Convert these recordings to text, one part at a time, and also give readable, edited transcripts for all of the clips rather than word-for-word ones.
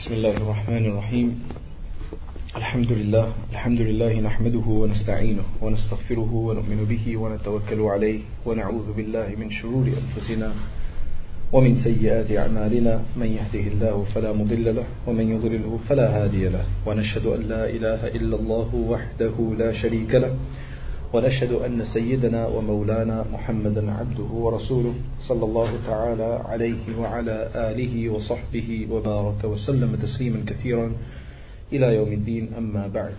بسم الله الرحمن الرحيم الحمد لله نحمده ونستعينه ونستغفره ونؤمن به ونتوكل عليه ونعوذ بالله من شرور أنفسنا ومن سيئات أعمالنا من يهده الله فلا مضل له ومن يضلله فلا هادي له ونشهد أن لا إله إلا الله وحده لا شريك له ونشهد أن سيدنا ومولانا محمدا عبده ورسوله صلى الله تعالى عليه وعلى آله وصحبه وبارك وسلم تسليما كثيرا إلى يوم الدين أما بعد.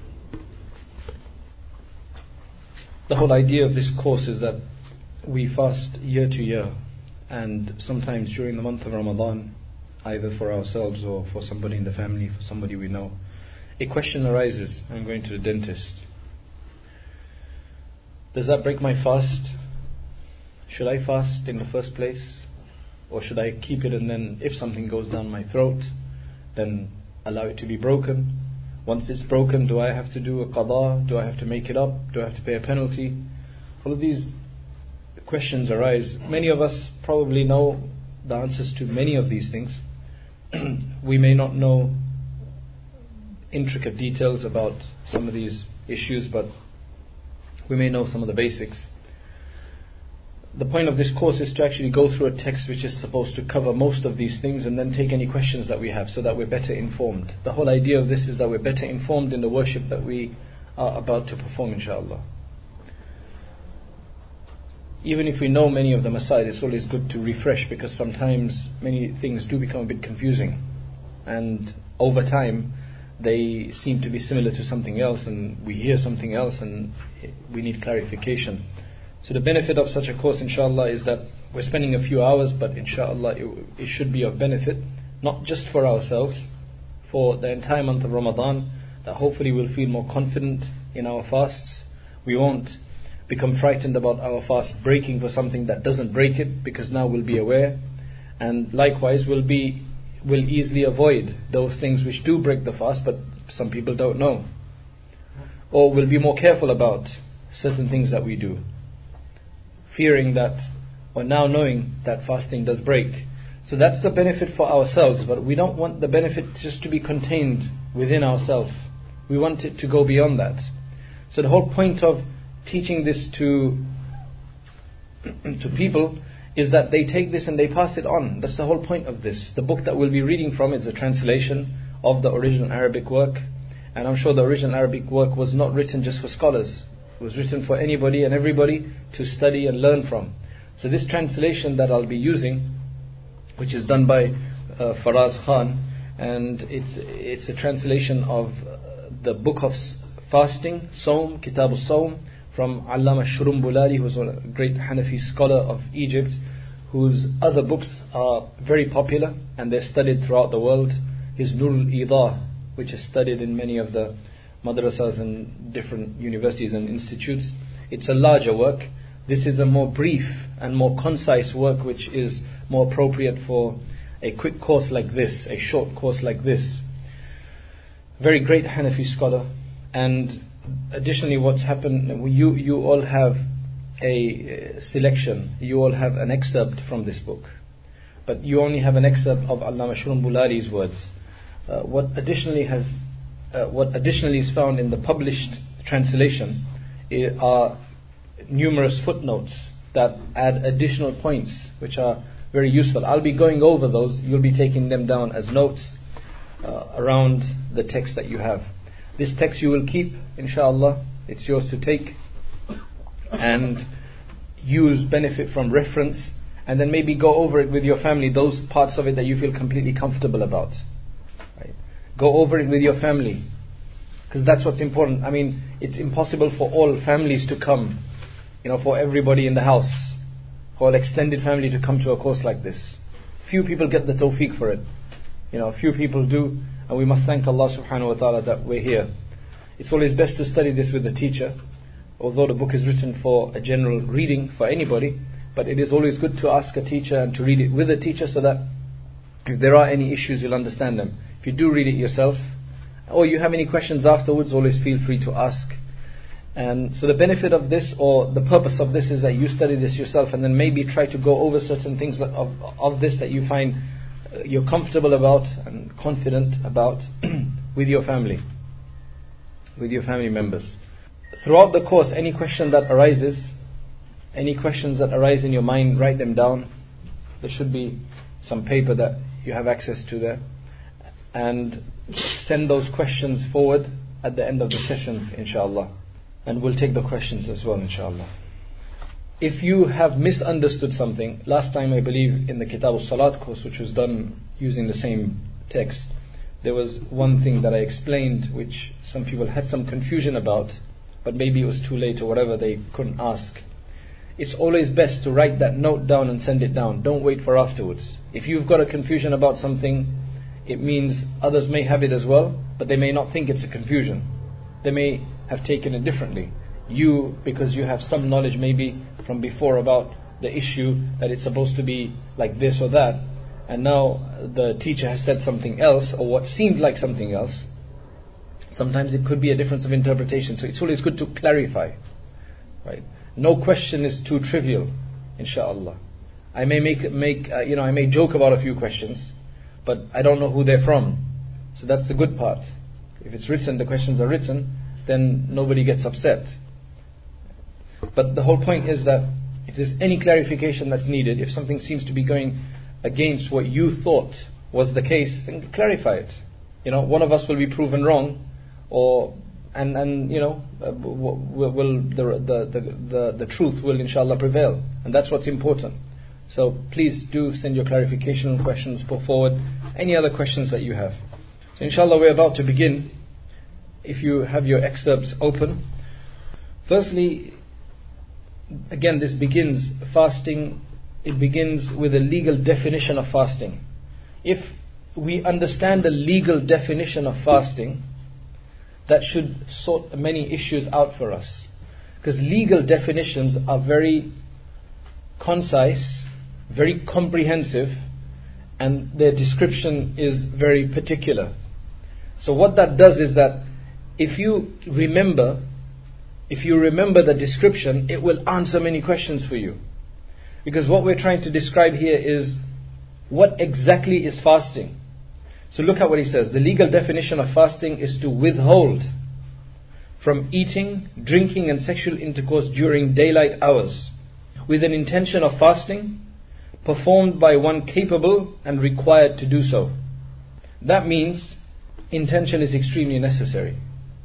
The whole idea of this course is that we fast year to year, and sometimes during the month of Ramadan, either for ourselves or for somebody in the family, for somebody we know, a question arises: I'm going to the dentist. Does that break my fast? Should I fast in the first place? Or should I keep it and then if something goes down my throat, then allow it to be broken? Once it's broken, do I have to do a qada? Do I have to make it up? Do I have to pay a penalty? All of these questions arise. Many of us probably know the answers to many of these things. We may not know intricate details about some of these issues, but we may know some of the basics. The point of this course is to actually go through a text which is supposed to cover most of these things and then take any questions that we have so that we're better informed. The whole idea of this is that we're better informed in the worship that we are about to perform, inshallah. Even if we know many of the masail, it's always good to refresh, because sometimes many things do become a bit confusing, and over time they seem to be similar to something else, and we hear something else and we need clarification. So the benefit of such a course, inshallah, is that we're spending a few hours, but inshallah it should be of benefit, not just for ourselves, for the entire month of Ramadan, that hopefully we'll feel more confident in our fasts. We won't become frightened about our fast breaking for something that doesn't break it, because now we'll be aware, and likewise we'll easily avoid those things which do break the fast but some people don't know, or we'll be more careful about certain things that we do, fearing that, or now knowing that fasting does break. So that's the benefit for ourselves, but we don't want the benefit just to be contained within ourselves. We want it to go beyond that. So the whole point of teaching this to people is that they take this and they pass it on. That's the whole point of this. The book that we'll be reading from is a translation of the original Arabic work, and I'm sure the original Arabic work was not written just for scholars. It was written for anybody and everybody to study and learn from. So this translation that I'll be using, which is done by Faraz Khan, and it's a translation of the book of fasting, Sawm, Kitab al-Sawm, from Allama Shurumbulali, who's a great Hanafi scholar of Egypt, whose other books are very popular and they're studied throughout the world. His Nur al-Idah, which is studied in many of the madrasas and different universities and institutes. It's a larger work. This is a more brief and more concise work, which is more appropriate for a quick course like this, a short course like this. Very great Hanafi scholar. And additionally, what's happened, you all have a selection, you all have an excerpt from this book, but you only have an excerpt of Allama Shurumbulali's words. What additionally is found in the published translation are numerous footnotes that add additional points which are very useful. I'll be going over those, you'll be taking them down as notes around the text that you have. This text you will keep, inshallah, it's yours to take and use, benefit from, reference, and then maybe go over it with your family, those parts of it that you feel completely comfortable about. Right? Go over it with your family, because that's what's important. I mean, it's impossible for all families to come, for everybody in the house, for an extended family to come to a course like this. Few people get the tawfiq for it. Few people do. And we must thank Allah subhanahu wa ta'ala that we're here. It's always best to study this with a teacher, although the book is written for a general reading for anybody, but it is always good to ask a teacher and to read it with a teacher, so that if there are any issues, you'll understand them. If you do read it yourself, or you have any questions afterwards, always feel free to ask. And so the benefit of this, or the purpose of this, is that you study this yourself and then maybe try to go over certain things of this that you find you're comfortable about and confident about with your family members. Throughout the course, any question that arises, any questions that arise in your mind, write them down. There should be some paper that you have access to there, and send those questions forward at the end of the sessions, inshallah, and we'll take the questions as well, inshallah. If you have misunderstood something, last time I believe in the Kitab al-Salat course, which was done using the same text, there was one thing that I explained which some people had some confusion about, but maybe it was too late or whatever, they couldn't ask. It's always best to write that note down and send it down. Don't wait for afterwards. If you've got a confusion about something, it means others may have it as well, but they may not think it's a confusion. They may have taken it differently. You, because you have some knowledge maybe from before about the issue, that it's supposed to be like this or that, and now the teacher has said something else, or what seemed like something else. Sometimes it could be a difference of interpretation, so it's always good to clarify, right? No question is too trivial, inshallah. I may I may joke about a few questions, but I don't know who they're from. So that's the good part. If it's written, the questions are written, then nobody gets upset. But the whole point is that if there's any clarification that's needed, if something seems to be going against what you thought was the case, then clarify it. One of us will be proven wrong, will the truth will inshallah prevail, and that's what's important. So please do send your clarification questions forward, any other questions that you have. So inshallah we're about to begin. If you have your excerpts open, firstly, again, this begins fasting. It begins with a legal definition of fasting. If we understand the legal definition of fasting, that should sort many issues out for us, because legal definitions are very concise, very comprehensive, and their description is very particular. So what that does is that if you remember the description, it will answer many questions for you. Because what we're trying to describe here is what exactly is fasting. So look at what he says. The legal definition of fasting is to withhold from eating, drinking and sexual intercourse during daylight hours with an intention of fasting performed by one capable and required to do so. That means intention is extremely necessary.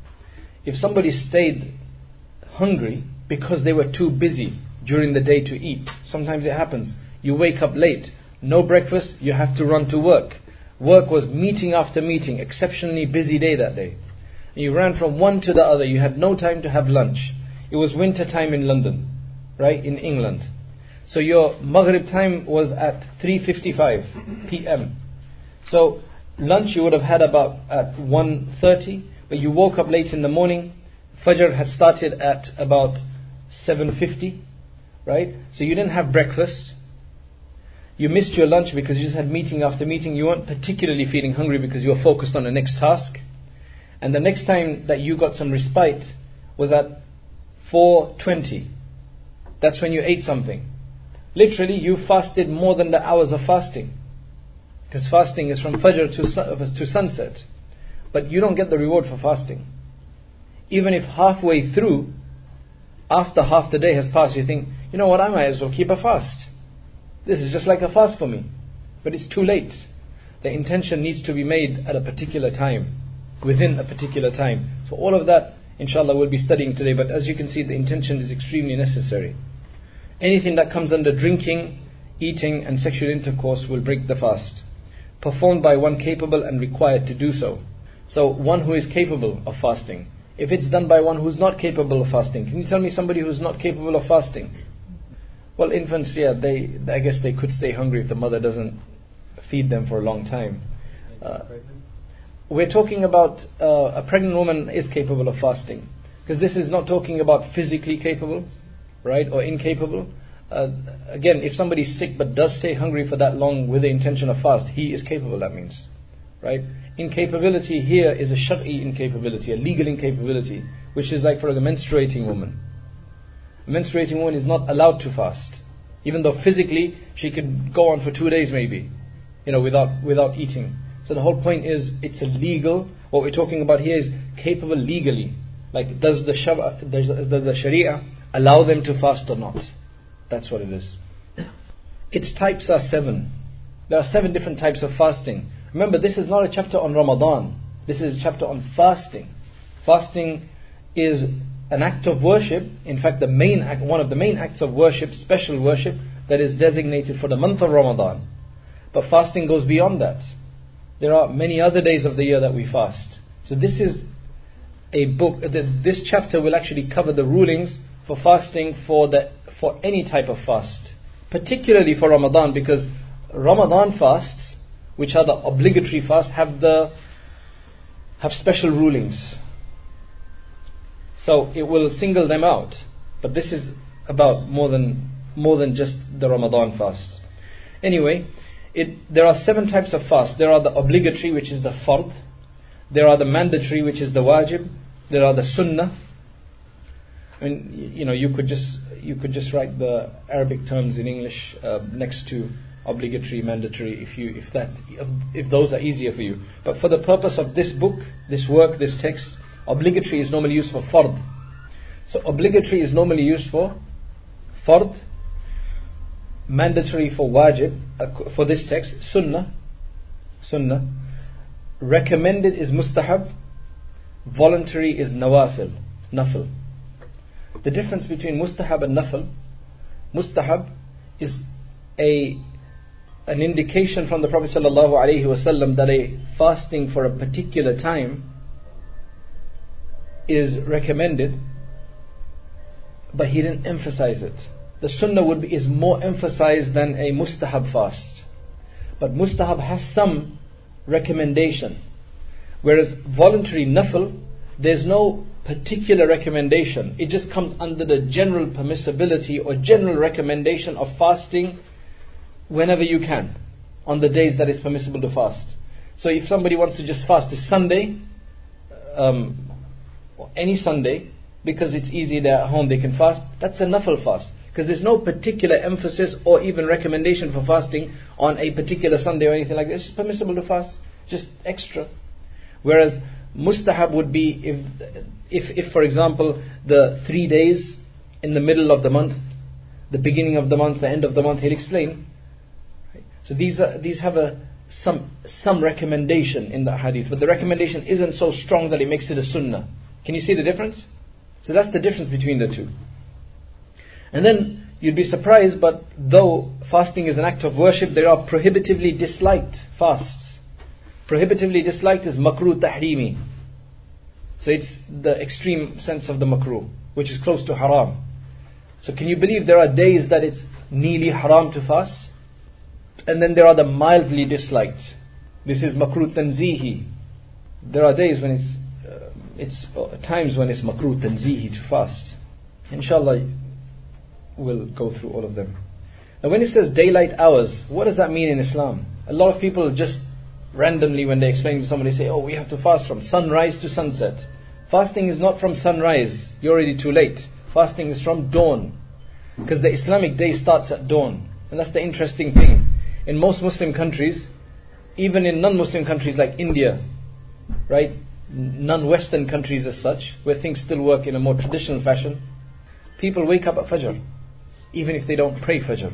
If somebody stayed hungry because they were too busy during the day to eat, sometimes it happens. You wake up late, no breakfast, you have to run to work. Work was meeting after meeting, exceptionally busy day that day. And you ran from one to the other, you had no time to have lunch. It was winter time in London, right, in England. So your Maghrib time was at 3:55 p.m. So lunch you would have had about at 1:30, but you woke up late in the morning. Fajr had started at about 7:50, right? So you didn't have breakfast. You missed your lunch because you just had meeting after meeting. You weren't particularly feeling hungry because you were focused on the next task. And the next time that you got some respite was at 4:20. That's when you ate something. Literally, you fasted more than the hours of fasting. Because fasting is from Fajr to sunset. But you don't get the reward for fasting. Even if halfway through, after half the day has passed, you think, you know what, I might as well keep a fast. This is just like a fast for me. But it's too late. The intention needs to be made at a particular time, within a particular time. So all of that, inshallah, we'll be studying today. But as you can see, the intention is extremely necessary. Anything that comes under drinking, eating and sexual intercourse will break the fast, performed by one capable and required to do so. So one who is capable of fasting. If it's done by one who's not capable of fasting, can you tell me somebody who's not capable of fasting? Well, infants, yeah, I guess they could stay hungry if the mother doesn't feed them for a long time. We're talking about a pregnant woman is capable of fasting, because this is not talking about physically capable, right, or incapable. Again, if somebody's sick but does stay hungry for that long with the intention of fast, he is capable, that means, right? Incapability here is a shar'i incapability, a legal incapability, which is like for the menstruating woman. A menstruating woman is not allowed to fast, even though physically she could go on for 2 days maybe, without eating. So the whole point is, it's illegal. What we're talking about here is capable legally. Like, does the Sharia allow them to fast or not? That's what it is. Its types are 7. There are 7 different types of fasting. Remember, this is not a chapter on Ramadan. This is a chapter on fasting. Fasting is an act of worship. In fact, the main act, one of the main acts of worship, special worship, that is designated for the month of Ramadan. But fasting goes beyond that. There are many other days of the year that we fast. So this is a book. This chapter will actually cover the rulings for fasting for any type of fast, particularly for Ramadan, because Ramadan fasts, which are the obligatory fasts, have special rulings. So it will single them out. But this is about more than just the Ramadan fasts. Anyway, there are 7 types of fast. There are the obligatory, which is the fard. There are the mandatory, which is the wajib. There are the sunnah. I mean, you could just write the Arabic terms in English next to obligatory, mandatory, if those are easier for you. But for the purpose of this book, this work, this text, obligatory is normally used for fard. So obligatory is normally used for fard, mandatory for wajib, for this text, sunnah, recommended is mustahab, voluntary is nafil. The difference between mustahab and nafil: mustahab is an indication from the Prophet ﷺ that a fasting for a particular time is recommended, but he didn't emphasize it. The sunnah is more emphasized than a mustahab fast. But mustahab has some recommendation, whereas voluntary nafil, there's no particular recommendation. It just comes under the general permissibility or general recommendation of fasting whenever you can, on the days that it's permissible to fast. So if somebody wants to just fast this Sunday, or any Sunday, because it's easy, they're at home, they can fast, that's a nafil fast. Because there's no particular emphasis or even recommendation for fasting on a particular Sunday or anything like this. It's permissible to fast, just extra. Whereas mustahab would be if for example, the 3 days in the middle of the month, the beginning of the month, the end of the month, he'll explain. So these have some recommendation in the hadith, but the recommendation isn't so strong that it makes it a sunnah. Can you see the difference? So that's the difference between the two. And then you'd be surprised, but though fasting is an act of worship, there are prohibitively disliked fasts. Prohibitively disliked is makruh tahrimi. So it's the extreme sense of the makruh, which is close to haram. So can you believe there are days that it's nearly haram to fast? And then there are the mildly disliked. This is makruh tanzihi. There are days when it's times when it's makruh tanzihi to fast. Inshallah, we'll go through all of them. Now when it says daylight hours, what does that mean in Islam? A lot of people just randomly, when they explain to somebody, say, oh, we have to fast from sunrise to sunset. Fasting is not from sunrise. You're already too late. Fasting is from dawn. Because the Islamic day starts at dawn. And that's the interesting thing. In most Muslim countries, even in non-Muslim countries like India, right, non-Western countries as such, where things still work in a more traditional fashion, people wake up at Fajr, even if they don't pray Fajr.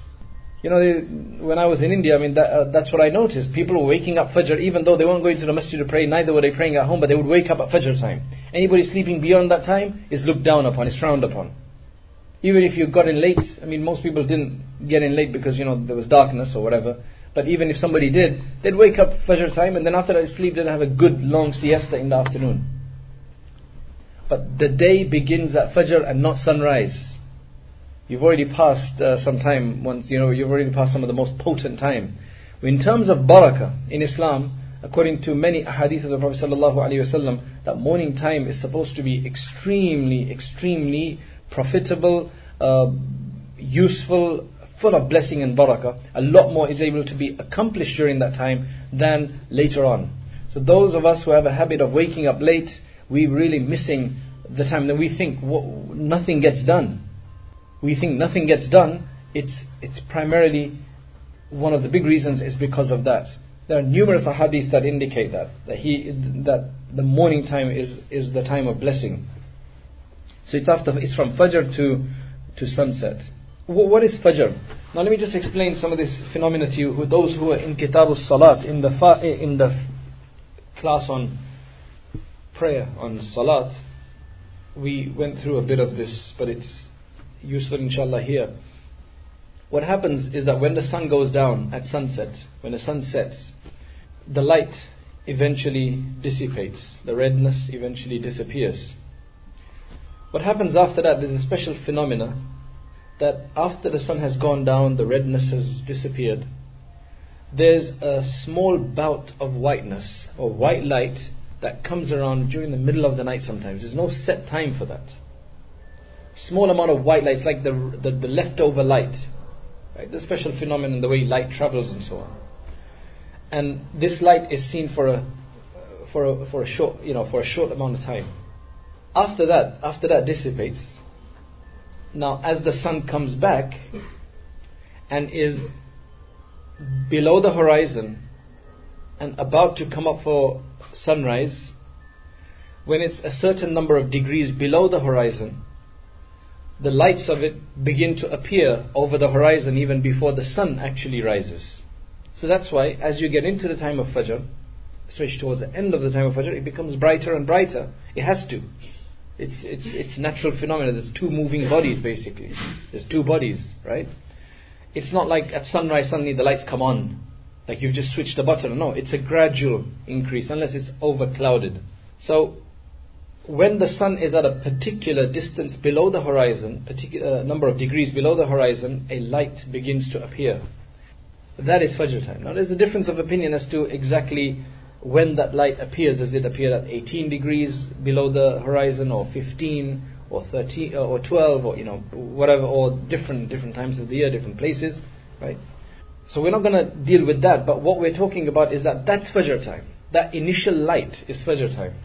When I was in India, I mean, that's what I noticed. People were waking up Fajr, even though they weren't going to the masjid to pray, neither were they praying at home, but they would wake up at Fajr time. Anybody sleeping beyond that time is looked down upon, is frowned upon. Even if you got in late, I mean, most people didn't get in late because, there was darkness or whatever. But even if somebody did, they'd wake up Fajr time, and then after that sleep, they'd have a good long siesta in the afternoon. But the day begins at Fajr and not sunrise. You've already passed some time once, you've already passed some of the most potent time. In terms of barakah in Islam, according to many ahadith of the Prophet ﷺ, that morning time is supposed to be extremely, extremely profitable, useful, full of blessing and barakah. A lot more is able to be accomplished during that time than later on. So those of us who have a habit of waking up late, we're really missing the time. Then we think nothing gets done. We think nothing gets done. It's primarily, one of the big reasons is because of that. There are numerous ahadith that indicate that the morning time is the time of blessing. So it's from Fajr to sunset. What is Fajr? Now let me just explain some of this phenomena to you. Those who are in Kitabul Salat, in the class on prayer, on Salat, we went through a bit of this, but it's useful inshallah here. What happens is that when the sun goes down at sunset, when the sun sets, the light eventually dissipates, the redness eventually disappears. What happens after that, there's a special phenomena that after the sun has gone down, the redness has disappeared, there's a small bout of whiteness or white light that comes around during the middle of the night sometimes. There's no set time for that. Small amount of white light, it's like the leftover light. Right? The special phenomenon, the way light travels and so on. And this light is seen for a short amount of time. After that dissipates. Now, as the sun comes back and is below the horizon and about to come up for sunrise, when it's a certain number of degrees below the horizon, the lights of it begin to appear over the horizon even before the sun actually rises. So that's why as you get into the time of Fajr, especially towards the end of the time of Fajr, it becomes brighter and brighter. It has to. It's natural phenomena. There's two moving bodies basically. There's two bodies, right? It's not like at sunrise suddenly the lights come on, like you've just switched a button. No, it's a gradual increase unless it's overclouded. So when the sun is at a particular distance below the horizon, particular number of degrees below the horizon, a light begins to appear. That is Fajr time. Now there's a difference of opinion as to exactly when that light appears. Does it appear at 18 degrees below the horizon, or 15, or 13, or 12, or whatever, or different times of the year, different places, right? So we're not going to deal with that, but what we're talking about is that's Fajr time. That initial light is Fajr time.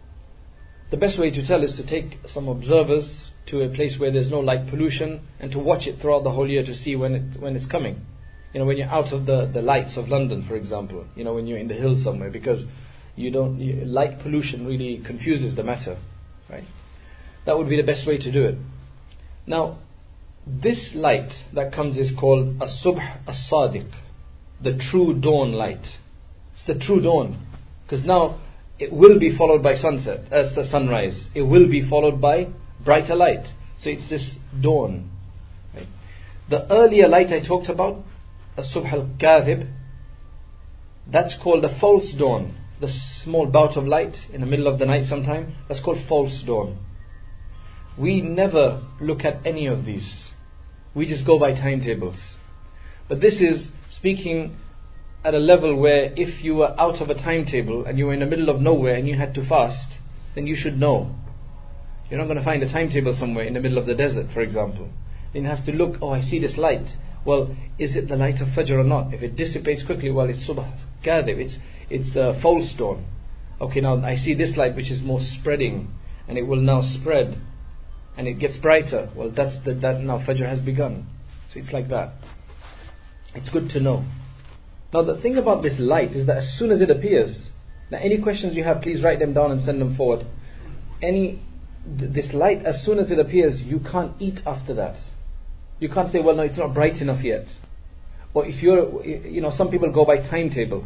The best way to tell is to take some observers to a place where there's no light pollution and to watch it throughout the whole year to see when it's coming. When you're out of the lights of London, for example, when you're in the hills somewhere, because light pollution really confuses the matter, right? That would be the best way to do it. Now, this light that comes is called as-subh as-sadiq, the true dawn light. It's the true dawn, because now it will be followed by sunset, as the sunrise. It will be followed by brighter light. So it's this dawn. Right? The earlier light I talked about, as-subh al-kadhib, that's called the false dawn. The small bout of light in the middle of the night sometime, that's called false dawn. We never look at any of these. We just go by timetables. But this is speaking at a level where if you were out of a timetable and you were in the middle of nowhere and you had to fast, then you should know. You're not going to find a timetable somewhere in the middle of the desert, for example. Then you have to look, I see this light. Well, is it the light of Fajr or not? If it dissipates quickly, well, it's subh kadhib, it's a false dawn. Okay, now I see this light which is more spreading, and it will now spread, and it gets brighter. Well, that now Fajr has begun. So it's like that. It's good to know. Now the thing about this light is that as soon as it appears, now any questions you have, please write them down and send them forward. This light, as soon as it appears, you can't eat after that. You can't say, well, no, it's not bright enough yet. Or if some people go by timetable.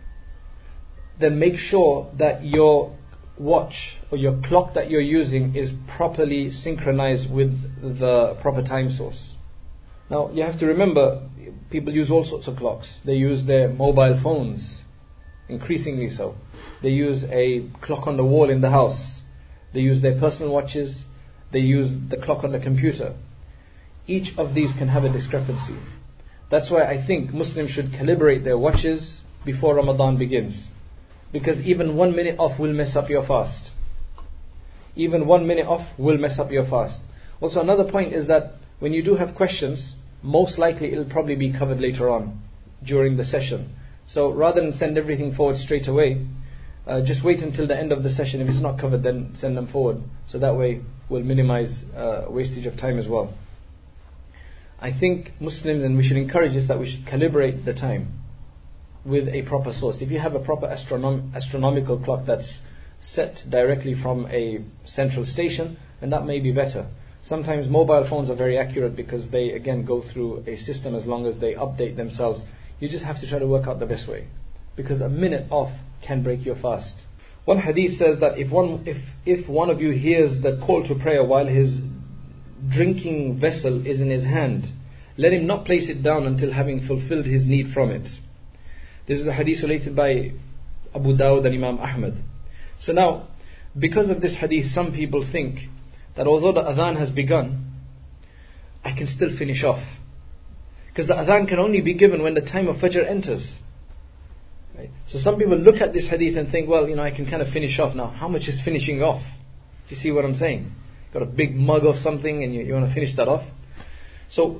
Then make sure that your watch or your clock that you're using is properly synchronized with the proper time source. Now you have to remember, people use all sorts of clocks. They use their mobile phones, increasingly so. They use a clock on the wall in the house. They use their personal watches. They use the clock on the computer. Each of these can have a discrepancy. That's why I think Muslims should calibrate their watches before Ramadan begins. Because even 1 minute off will mess up your fast. Even 1 minute off will mess up your fast. Also, another point is that when you do have questions, most likely it'll probably be covered later on during the session. So rather than send everything forward straight away, just wait until the end of the session. If it's not covered, then send them forward. So that way we'll minimize wastage of time as well. I think Muslims, and we should encourage this, that we should calibrate the time. with a proper source. If you have a proper astronomical clock that's set directly from a central station, then that may be better. Sometimes mobile phones are very accurate because they again go through a system as long as they update themselves. You just have to try to work out the best way, because a minute off can break your fast. One hadith says that if one of you hears the call to prayer while his drinking vessel is in his hand, let him not place it down until having fulfilled his need from it. This is a hadith related by Abu Dawud and Imam Ahmad. So now, because of this hadith, some people think that although the adhan has begun, I can still finish off. Because the adhan can only be given when the time of Fajr enters. Right? So some people look at this hadith and think, well, I can kind of finish off now. How much is finishing off? Do you see what I'm saying? Got a big mug of something and you want to finish that off? So,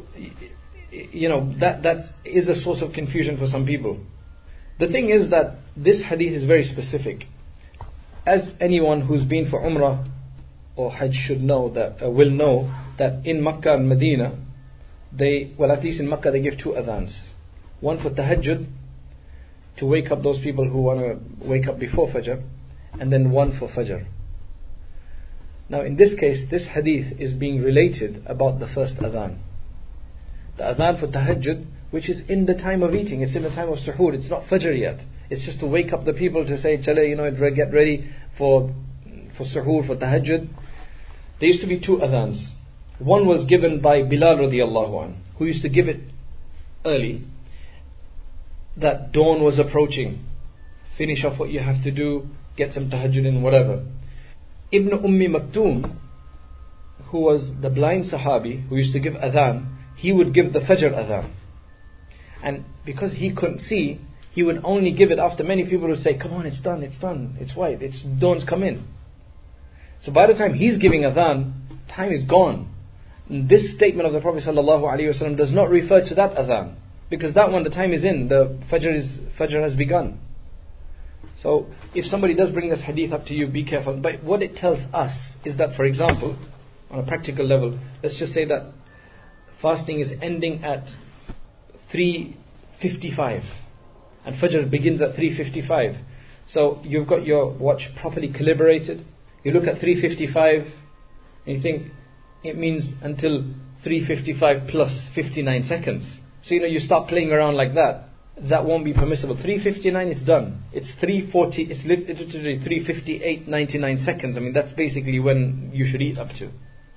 that is a source of confusion for some people. The thing is that this hadith is very specific. As anyone who's been for Umrah or Hajj should know, will know that in Makkah and Medina, at least in Makkah they give two adhans. One for tahajjud, to wake up those people who want to wake up before Fajr, and then one for Fajr. Now in this case, this hadith is being related about the first adhan. The adhan for tahajjud, which is in the time of eating, it's in the time of suhoor, it's not Fajr yet. It's just to wake up the people to say, Chale, get ready for suhoor, for tahajjud. There used to be two adhans. One was given by Bilal radiallahu anhu, who used to give it early, that dawn was approaching. Finish off what you have to do, get some tahajjud in, whatever. Ibn Maktoum, who was the blind Sahabi, who used to give adhan, he would give the Fajr adhan. And because he couldn't see, he would only give it after many people would say, come on, it's done, it's white, dawn's come in. So by the time he's giving adhan, time is gone. And this statement of the Prophet ﷺ does not refer to that adhan, because that one, the time is in, the Fajr has begun. So if somebody does bring this hadith up to you, be careful. But what it tells us is that, for example, on a practical level, let's just say that fasting is ending at 3:55 and Fajr begins at 3:55. So you've got your watch properly calibrated. You look at 3:55 and you think it means until 3:55 plus 59 seconds. So you start playing around like that. That won't be permissible. 3:59, it's done. It's 3:40. It's literally 3:58.99 seconds. I mean, that's basically when you should eat up to.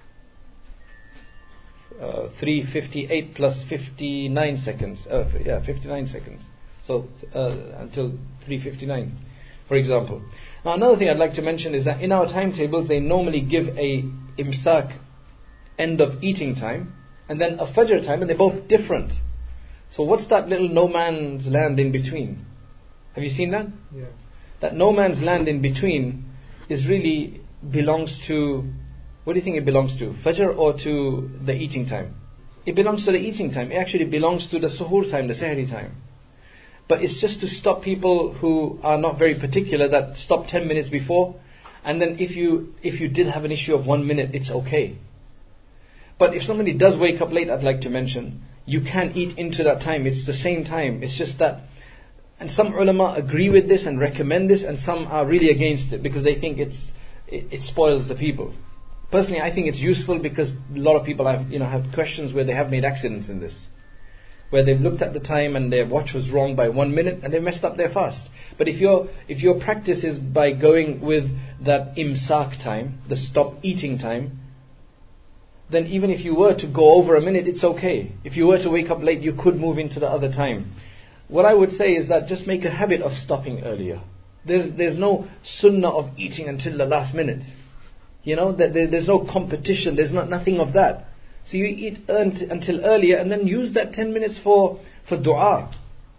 3:58 plus 59 seconds. 59 seconds. So until 3:59, for example. Now another thing I'd like to mention is that in our timetables they normally give a imsak, end of eating time, and then a Fajr time, and they're both different. So what's that little no man's land in between? Have you seen that? Yeah. That no man's land in between really belongs to, what do you think it belongs to? Fajr or to the eating time? It belongs to the eating time. It actually belongs to the suhoor time, the sahri time. But it's just to stop people who are not very particular, that stop 10 minutes before, and then if you did have an issue of 1 minute, it's okay. But if somebody does wake up late, I'd like to mention, you can eat into that time. It's the same time. It's just that, and some ulama agree with this and recommend this, and some are really against it because they think it spoils the people. Personally, I think it's useful because a lot of people have questions where they have made accidents in this, where they've looked at the time and their watch was wrong by 1 minute and they messed up their fast. But if your practice is by going with that imsak time, the stop eating time, then even if you were to go over a minute, it's okay. If you were to wake up late, you could move into the other time. What I would say is that just make a habit of stopping earlier. There's no sunnah of eating until the last minute. There's no competition. There's nothing of that. So you eat until earlier and then use that 10 minutes for dua.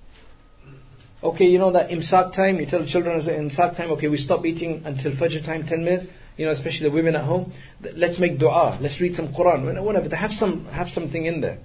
Okay, that imsak time, you tell children imsak time, okay, we stop eating until Fajr time, 10 minutes. Especially the women at home, let's make dua, let's read some Quran, whatever. Have something in there.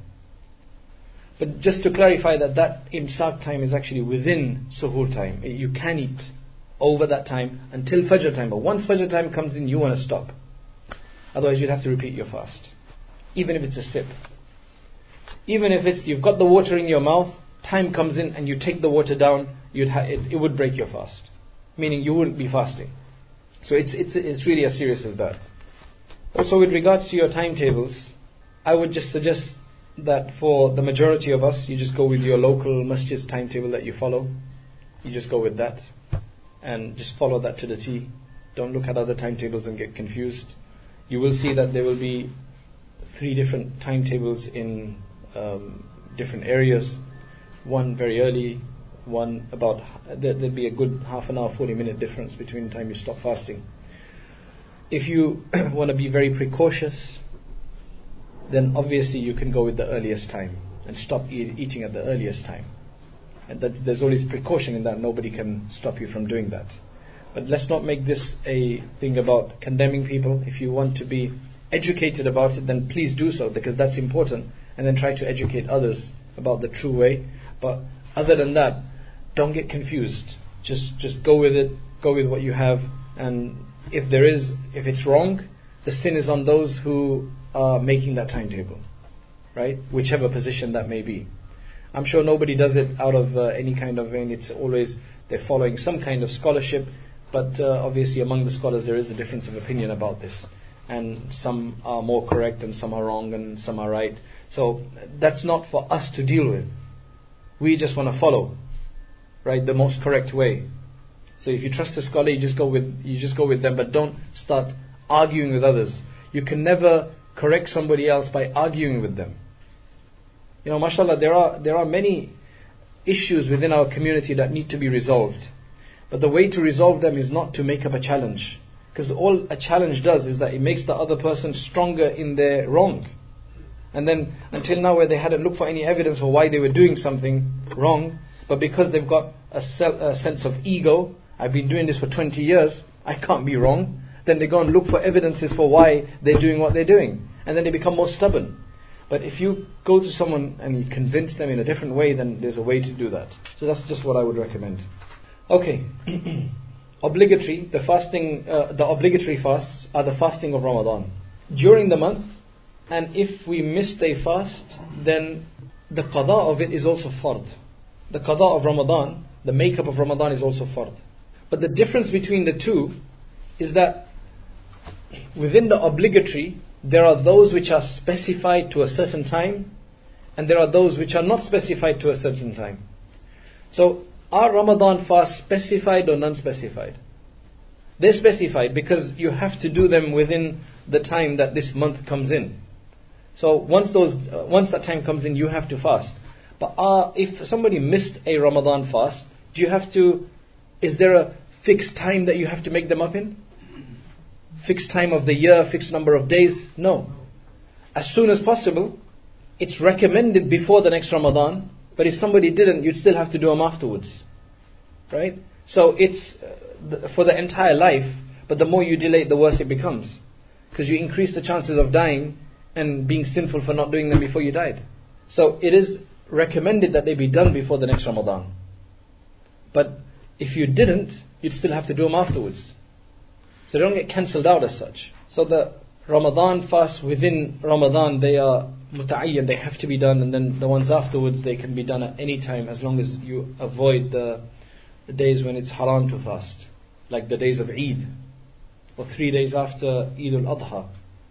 But just to clarify that imsak time is actually within suhoor time. You can eat over that time until Fajr time. But once Fajr time comes in, you want to stop. Otherwise, you'd have to repeat your fast, even if it's a sip. Even if you've got the water in your mouth, time comes in and you take the water down, it would break your fast. Meaning you wouldn't be fasting. So it's really as serious as that. Also, with regards to your timetables, I would just suggest that for the majority of us, you just go with your local masjid's timetable that you follow. You just go with that and just follow that to the T. Don't look at other timetables and get confused. You will see that there will be 3 different timetables in different areas. One very early, one about, there'll be a good half an hour, 40-minute difference between the time you stop fasting. If you want to be very precautious, then obviously you can go with the earliest time and stop eating at the earliest time. And there's always precaution in that. Nobody can stop you from doing that. But let's not make this a thing about condemning people. If you want to be educated about it, then please do so, because that's important, and then try to educate others about the true way. But other than that, don't get confused. Just go with it, go with what you have, and if it's wrong, the sin is on those who are making that timetable, right? Whichever position that may be. I'm sure nobody does it out of any kind of vain. It's always they're following some kind of scholarship, but obviously among the scholars there is a difference of opinion about this, and some are more correct and some are wrong and some are right. So that's not for us to deal with. We just want to follow, right, the most correct way. So if you trust a scholar, you just go with them, but don't start arguing with others. You can never correct somebody else by arguing with them. You know, mashallah, there are many issues within our community that need to be resolved. But the way to resolve them is not to make up a challenge. Because all a challenge does is that it makes the other person stronger in their wrong. And then until now, where they hadn't looked for any evidence for why they were doing something wrong, but because they've got a sense of ego, I've been doing this for 20 years, I can't be wrong. Then they go and look for evidences for why they're doing what they're doing. And then they become more stubborn. But if you go to someone and you convince them in a different way, then there's a way to do that. So that's just what I would recommend. Okay. Obligatory, the obligatory fasts are the fasting of Ramadan. During the month, and if we missed a fast, then the qada of it is also fard. The qada of Ramadan, the makeup of Ramadan is also fard. But the difference between the two is that within the obligatory, there are those which are specified to a certain time, and there are those which are not specified to a certain time. So, are Ramadan fasts specified or non-specified? They're specified because you have to do them within the time that this month comes in. So once that time comes in, you have to fast. But if somebody missed a Ramadan fast, is there a fixed time that you have to make them up in? Fixed time of the year, fixed number of days? No. As soon as possible. It's recommended before the next Ramadan, but if somebody didn't, you'd still have to do them afterwards. Right? So it's for the entire life, but the more you delay it, the worse it becomes. Because you increase the chances of dying and being sinful for not doing them before you died. So it is recommended that they be done before the next Ramadan. But if you didn't, you'd still have to do them afterwards. So they don't get cancelled out as such. So the Ramadan fasts within Ramadan, they are muta'ayyan, they have to be done, and then the ones afterwards, they can be done at any time as long as you avoid the days when it's haram to fast, like the days of Eid, or 3 days after Eid al-Adha.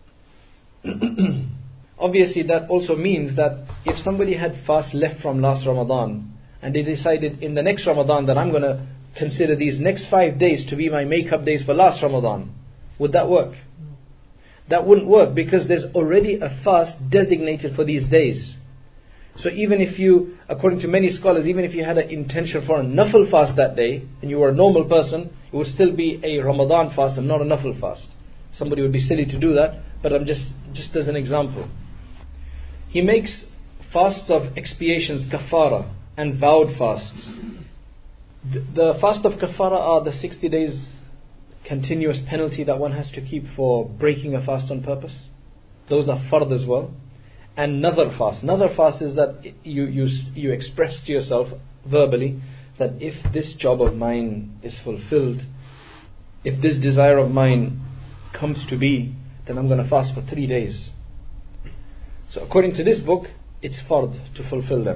Obviously that also means that if somebody had fast left from last Ramadan, and they decided in the next Ramadan that I'm going to consider these next 5 days to be my make-up days for last Ramadan, would that work? That wouldn't work, because there's already a fast designated for these days. So even if you, according to many scholars, even if you had an intention for a nafil fast that day, and you were a normal person, it would still be a Ramadan fast and not a nafil fast. Somebody would be silly to do that, but I'm just as an example. He makes fasts of expiations, kafara, and vowed fasts. The fast of kafara are the 60 days continuous penalty that one has to keep for breaking a fast on purpose. Those are fard as well. And nadhar fast. Nadhar fast is that you express to yourself verbally that if this job of mine is fulfilled, if this desire of mine comes to be, then I'm going to fast for 3 days. So according to this book, it's fard to fulfill them.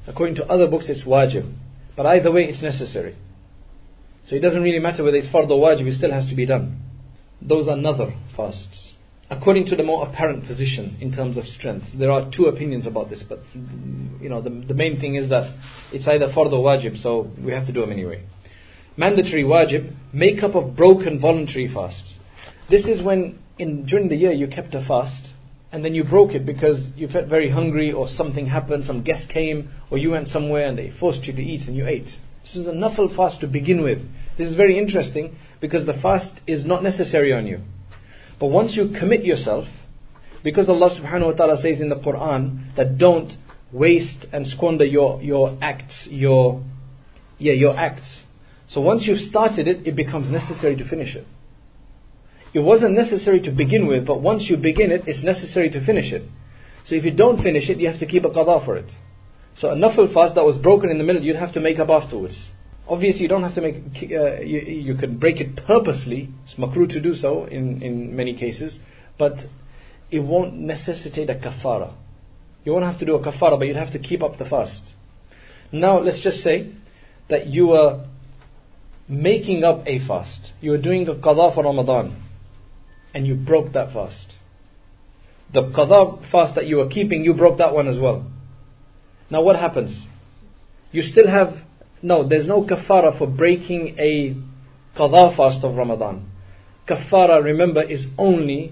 According to other books it's wajib. But either way it's necessary. So it doesn't really matter whether it's fard or wajib, it still has to be done. Those are nadhr fasts. According to the more apparent position in terms of strength. There are two opinions about this, but the main thing is that it's either fard or wajib, so we have to do them anyway. Mandatory wajib, make-up of broken voluntary fasts. This is when during the year you kept a fast and then you broke it because you felt very hungry or something happened, some guest came or you went somewhere and they forced you to eat and you ate. This is a nafil fast to begin with. This is very interesting because the fast is not necessary on you. But once you commit yourself, because Allah subhanahu wa ta'ala says in the Quran that don't waste and squander your acts, your acts. So once you've started it, it becomes necessary to finish it. It wasn't necessary to begin with, but once you begin it, it's necessary to finish it. So if you don't finish it, you have to keep a qada for it. So a nafil fast that was broken in the middle, you'd have to make up afterwards. Obviously you don't have to make, you could break it purposely, it's makruh to do so in many cases, but it won't necessitate a kafara. You won't have to do a kafara, but you'd have to keep up the fast. Now let's just say that you are making up a fast. You are doing a qada for Ramadan and you broke that fast. The qada fast that you were keeping, you broke that one as well. Now what happens? You still have there's no kafara for breaking a qada fast of Ramadan. Kafara, remember, is only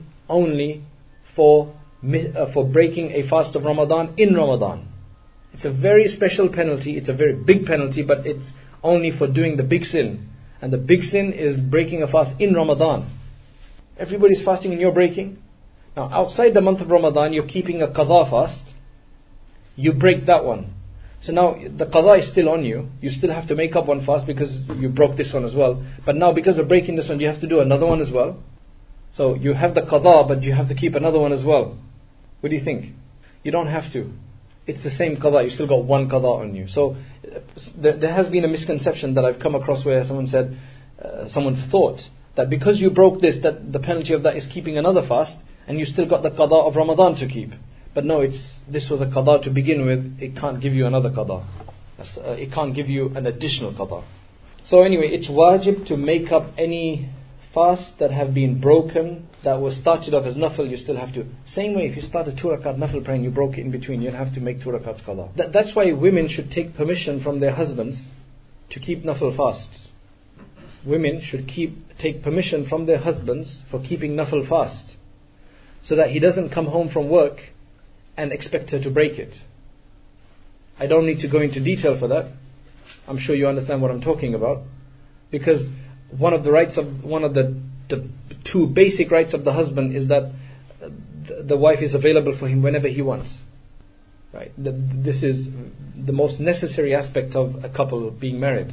for breaking a fast of Ramadan in Ramadan. It's a very special penalty, it's a very big penalty, but it's only for doing the big sin. And the big sin is breaking a fast in Ramadan. Everybody's fasting and you're breaking. Now outside the month of Ramadan, you're keeping a qada fast. You break that one. So now the qada is still on you. You still have to make up one fast because you broke this one as well. But now because of breaking this one, you have to do another one as well. So you have the qada, but you have to keep another one as well. What do you think? You don't have to. It's the same qada. You still got one qada on you. So there has been a misconception that I've come across where someone said, someone thought that because you broke this, that the penalty of that is keeping another fast, and you still got the qada of Ramadan to keep. But no, this was a qada to begin with. It can't give you another qada. It can't give you an additional qada. So anyway, it's wajib to make up any fasts that have been broken, that was started off as nafil. You still have to. Same way, if you start a 2 rakat nafil praying, you broke it in between, you'll have to make 2 rakats qada. That's why women should take permission from their husbands to keep nafil fasts. Women should take permission from their husbands for keeping nafil fast, so that he doesn't come home from work and expect her to break it. I don't need to go into detail for that. I'm sure you understand what I'm talking about. Because one of the two basic rights of the husband is that the wife is available for him whenever he wants. Right? This is the most necessary aspect of a couple being married.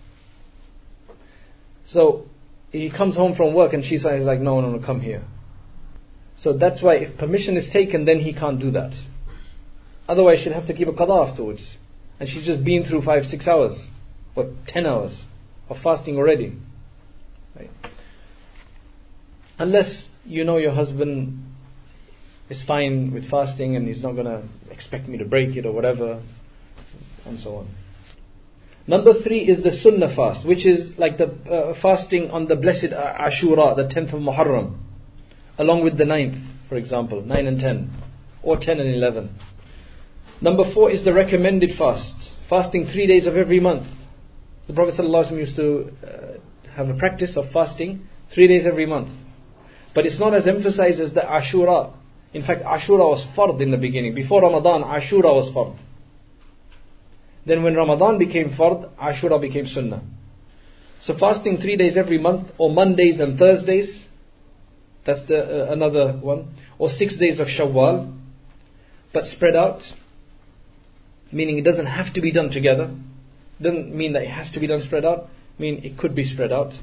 So he comes home from work and she's like, no, come here. So that's why if permission is taken, then he can't do that. Otherwise she'll have to keep a qada afterwards. And she's just been through 5-6 hours or 10 hours of fasting already. Right? Unless you know your husband is fine with fasting and he's not going to expect me to break it or whatever, and so on. Number 3 is the sunnah fast, which is like the fasting on the blessed Ashura, the 10th of Muharram, along with the 9th, for example, 9 and 10, or 10 and 11. Number 4 is the recommended fast, fasting 3 days of every month. The Prophet ﷺ used to have a practice of fasting 3 days every month. But it's not as emphasized as the Ashura. In fact, Ashura was fard in the beginning. Before Ramadan, Ashura was fard. Then when Ramadan became fard, Ashura became sunnah. So fasting 3 days every month, or Mondays and Thursdays, that's another one, or 6 days of Shawwal, but spread out, meaning it doesn't have to be done together. Doesn't mean that it has to be done spread out. It could be spread out.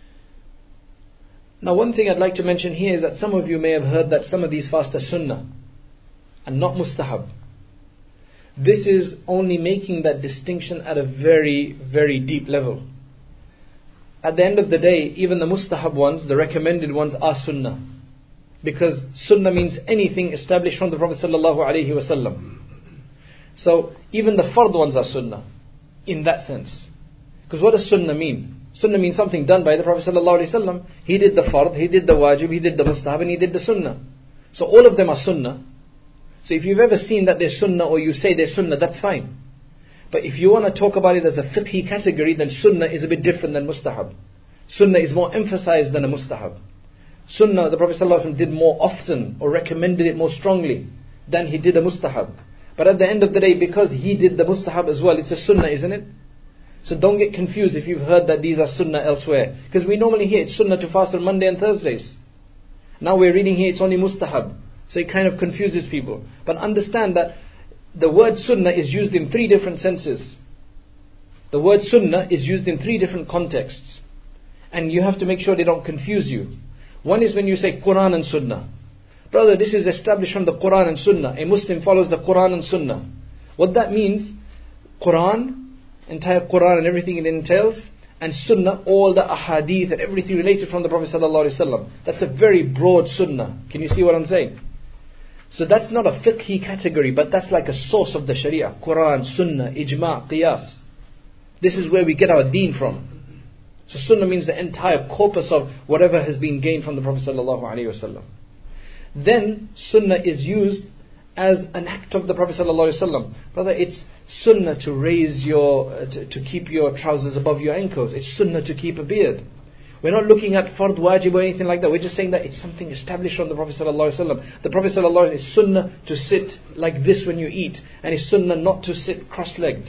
Now one thing I'd like to mention here is that some of you may have heard that some of these fasts are sunnah and not mustahab. This is only making that distinction at a very, very deep level. At the end of the day, even the mustahab ones, the recommended ones, are sunnah. Because sunnah means anything established from the Prophet sallallahu alaihi wasallam. So even the fard ones are sunnah in that sense. Because what does sunnah mean? Sunnah means something done by the Prophet ﷺ. He did the fard, he did the wajib, he did the mustahab, and he did the sunnah. So all of them are sunnah. So if you've ever seen that there's sunnah or you say there's sunnah, that's fine. But if you want to talk about it as a fiqhi category, then sunnah is a bit different than mustahab. Sunnah is more emphasized than a mustahab. Sunnah, the Prophet ﷺ did more often or recommended it more strongly than he did a mustahab. But at the end of the day, because he did the mustahab as well, it's a sunnah, isn't it? So don't get confused if you've heard that these are sunnah elsewhere. Because we normally hear it's sunnah to fast on Monday and Thursdays. Now we're reading here it's only mustahab. So it kind of confuses people. But understand that the word sunnah is used in three different senses. The word sunnah is used in three different contexts. And you have to make sure they don't confuse you. One is when you say Quran and Sunnah. Brother, this is established from the Quran and Sunnah. A Muslim follows the Quran and Sunnah. What that means, Quran, entire Quran and everything it entails, and Sunnah, all the ahadith and everything related from the Prophet ﷺ. That's a very broad Sunnah. Can you see what I'm saying? So that's not a fiqhi category, but that's like a source of the Sharia. Quran, Sunnah, Ijma', Qiyas. This is where we get our deen from. So Sunnah means the entire corpus of whatever has been gained from the Prophet ﷺ. Then Sunnah is used as an act of the Prophet ﷺ. Brother, it's Sunnah to raise your, to keep your trousers above your ankles. It's Sunnah to keep a beard. We're not looking at fard, wajib or anything like that. We're just saying that it's something established from the Prophet ﷺ. The Prophet ﷺ is Sunnah to sit like this when you eat. And it's Sunnah not to sit cross-legged.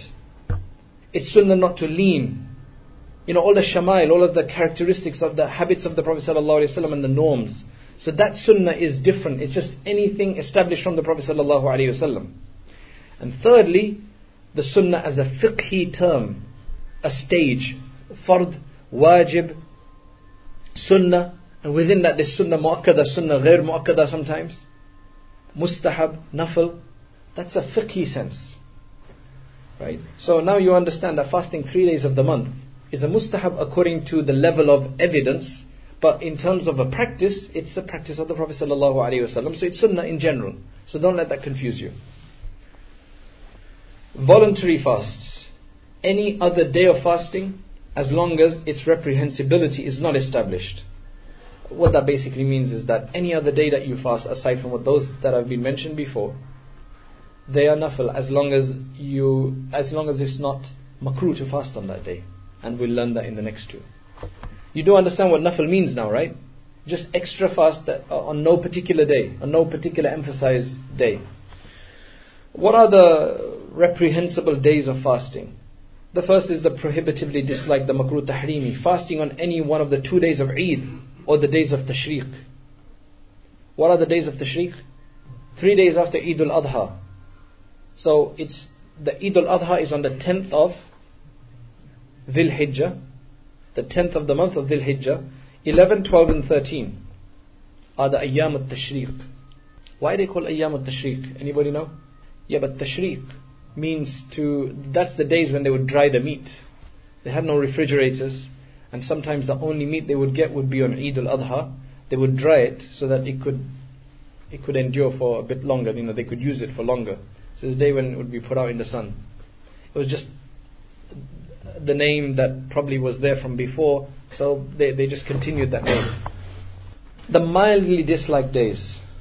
It's Sunnah not to lean. You know, all the shama'il, all of the characteristics of the habits of the Prophet ﷺ and the norms. So that Sunnah is different. It's just anything established from the Prophet ﷺ. And thirdly, the Sunnah as a fiqhi term, a stage, fard, wajib, Sunnah, and within that there's Sunnah mu'akkada, Sunnah ghair mu'akkada sometimes, mustahab, nafil. That's a fiqhi sense, right? So now you understand that fasting 3 days of the month is a mustahab according to the level of evidence, but in terms of a practice, it's the practice of the Prophet ﷺ. So it's Sunnah in general. So don't let that confuse you. Voluntary fasts. Any other day of fasting, as long as its reprehensibility is not established. What that basically means is that any other day that you fast, aside from what those that have been mentioned before, they are nafil as long as it's not makruh to fast on that day. And we'll learn that in the next two. You do understand what nafil means now, right? Just extra fast on no particular day, on no particular emphasized day. What are the reprehensible days of fasting? The first is the prohibitively disliked, the makruh tahrimi, fasting on any one of the 2 days of Eid or the days of Tashriq. What are the days of Tashriq? 3 days after Eid al-Adha. So it's the Eid al-Adha is on the 10th of Dhul Hijjah, the 10th of the month of Dhul Hijjah. 11, 12 and 13 are the Ayyam al-Tashriq. Why are they called Ayyam al-Tashriq? Anybody know? Yeah, but Tashriq means that's the days when they would dry the meat. They had no refrigerators, and sometimes the only meat they would get would be on Eid al-Adha. They would dry it so that it could endure for a bit longer. You know, they could use it for longer. So the day when it would be put out in the sun. It was just the name that probably was there from before, so they just continued that name. The mildly disliked days,